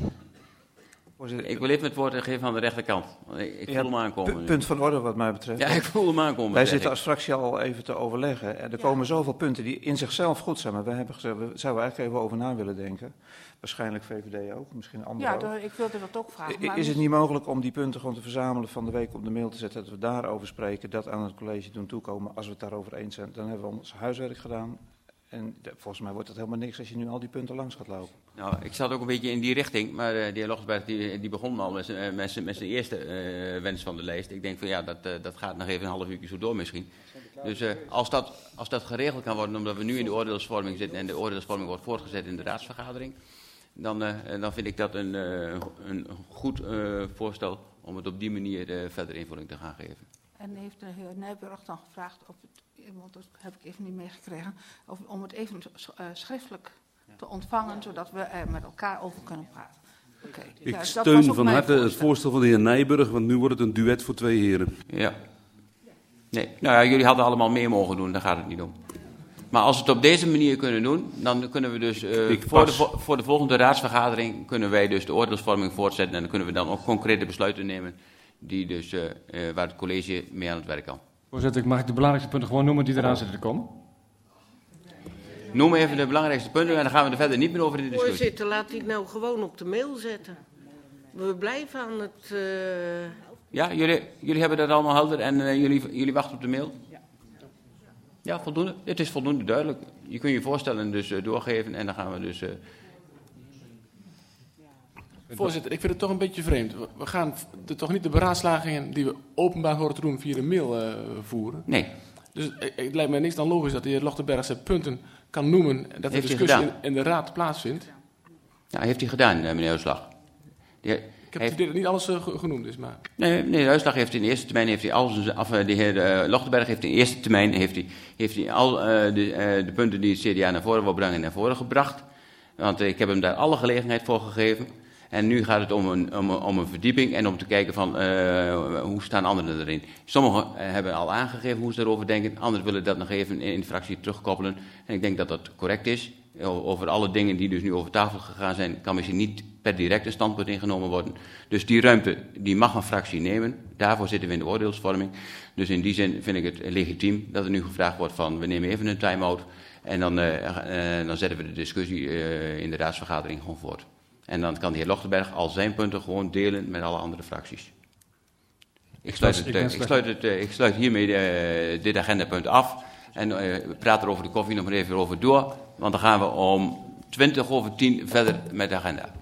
Ik wil even het woord geven aan de rechterkant. Ik, ik ja, voel hem aankomen. Punt van orde wat mij betreft. Ja, ik voel hem aankomen. Wij zitten als fractie al even te overleggen. En er komen zoveel punten die in zichzelf goed zijn. Maar we hebben gezegd, we zouden eigenlijk even over na willen denken. Waarschijnlijk V V D ook, misschien anderen Ja, ook. door, ik wilde dat ook vragen. I, is het niet mogelijk om die punten gewoon te verzamelen, van de week op de mail te zetten, dat we daarover spreken, dat aan het college doen toekomen? Als we het daarover eens zijn, dan hebben we ons huiswerk gedaan. En de, volgens mij wordt het helemaal niks als je nu al die punten langs gaat lopen. Nou, ik zat ook een beetje in die richting, maar uh, de heer Lochtenberg die, die begon al met zijn, met zijn, met zijn eerste uh, wens van de lijst. Ik denk van ja, dat, uh, dat gaat nog even een half uurtje zo door misschien. Dus uh, als, dat, als dat geregeld kan worden, omdat we nu in de oordeelsvorming zitten en de oordeelsvorming wordt voortgezet in de raadsvergadering, dan, uh, dan vind ik dat een, uh, een goed uh, voorstel om het op die manier uh, verder invulling te gaan geven. En heeft de heer Nijburg dan gevraagd, of het, want dat heb ik even niet meegekregen, of, om het even uh, schriftelijk te ontvangen, zodat we er met elkaar over kunnen praten. Okay. Ik Ja, steun van harte het voorstel van de heer Nijburg, want nu wordt het een duet voor twee heren. Ja. Nee, nou ja, jullie hadden allemaal meer mogen doen, daar gaat het niet om. Maar als we het op deze manier kunnen doen, dan kunnen we dus uh, voor, de, voor de volgende raadsvergadering kunnen wij dus de oordeelsvorming voortzetten en dan kunnen we dan ook concrete besluiten nemen die dus, uh, uh, waar het college mee aan het werk kan. Voorzitter, mag ik de belangrijkste punten gewoon noemen die eraan zitten te komen? Noem even de belangrijkste punten en dan gaan we er verder niet meer over in de discussie. Voorzitter, laat die nou gewoon op de mail zetten. We blijven aan het... Uh... Ja, jullie, jullie hebben dat allemaal helder en uh, jullie, jullie wachten op de mail? Ja, voldoende. Het is voldoende duidelijk. Je kunt je voorstellen dus uh, doorgeven en dan gaan we dus... Uh... Voorzitter, ik vind het toch een beetje vreemd. We gaan de, toch niet de beraadslagingen die we openbaar horen te doen via de mail uh, voeren? Nee. Dus het, het lijkt mij niks dan logisch dat de heer Lochtenberg zijn punten kan noemen en dat de discussie in, in de raad plaatsvindt. Ja, heeft hij gedaan, meneer Huislag. Die, ik heb heeft... dit niet alles uh, genoemd is, maar... Nee, nee, de Huislag heeft in de eerste termijn, heeft hij alles, af, de heer uh, Lochtenberg heeft in de eerste termijn, heeft hij, heeft hij al uh, de, uh, de punten die het C D A naar voren wil brengen, naar voren gebracht. Want uh, ik heb hem daar alle gelegenheid voor gegeven. En nu gaat het om een, om, om een verdieping en om te kijken van uh, hoe staan anderen erin. Sommigen uh, hebben al aangegeven hoe ze erover denken, anderen willen dat nog even in de fractie terugkoppelen. En ik denk dat dat correct is. Over alle dingen die dus nu over tafel gegaan zijn, kan misschien niet per direct een standpunt ingenomen worden. Dus die ruimte, die mag een fractie nemen. Daarvoor zitten we in de oordeelsvorming. Dus in die zin vind ik het legitiem dat er nu gevraagd wordt van, we nemen even een time-out. En dan, uh, uh, dan zetten we de discussie uh, in de raadsvergadering gewoon voort. En dan kan de heer Lochtenberg al zijn punten gewoon delen met alle andere fracties. Ik sluit, het, uh, ik sluit, het, uh, ik sluit hiermee uh, dit agendapunt af. En uh, we praten er over de koffie nog maar even over door. Want dan gaan we om twintig over tien verder met de agenda.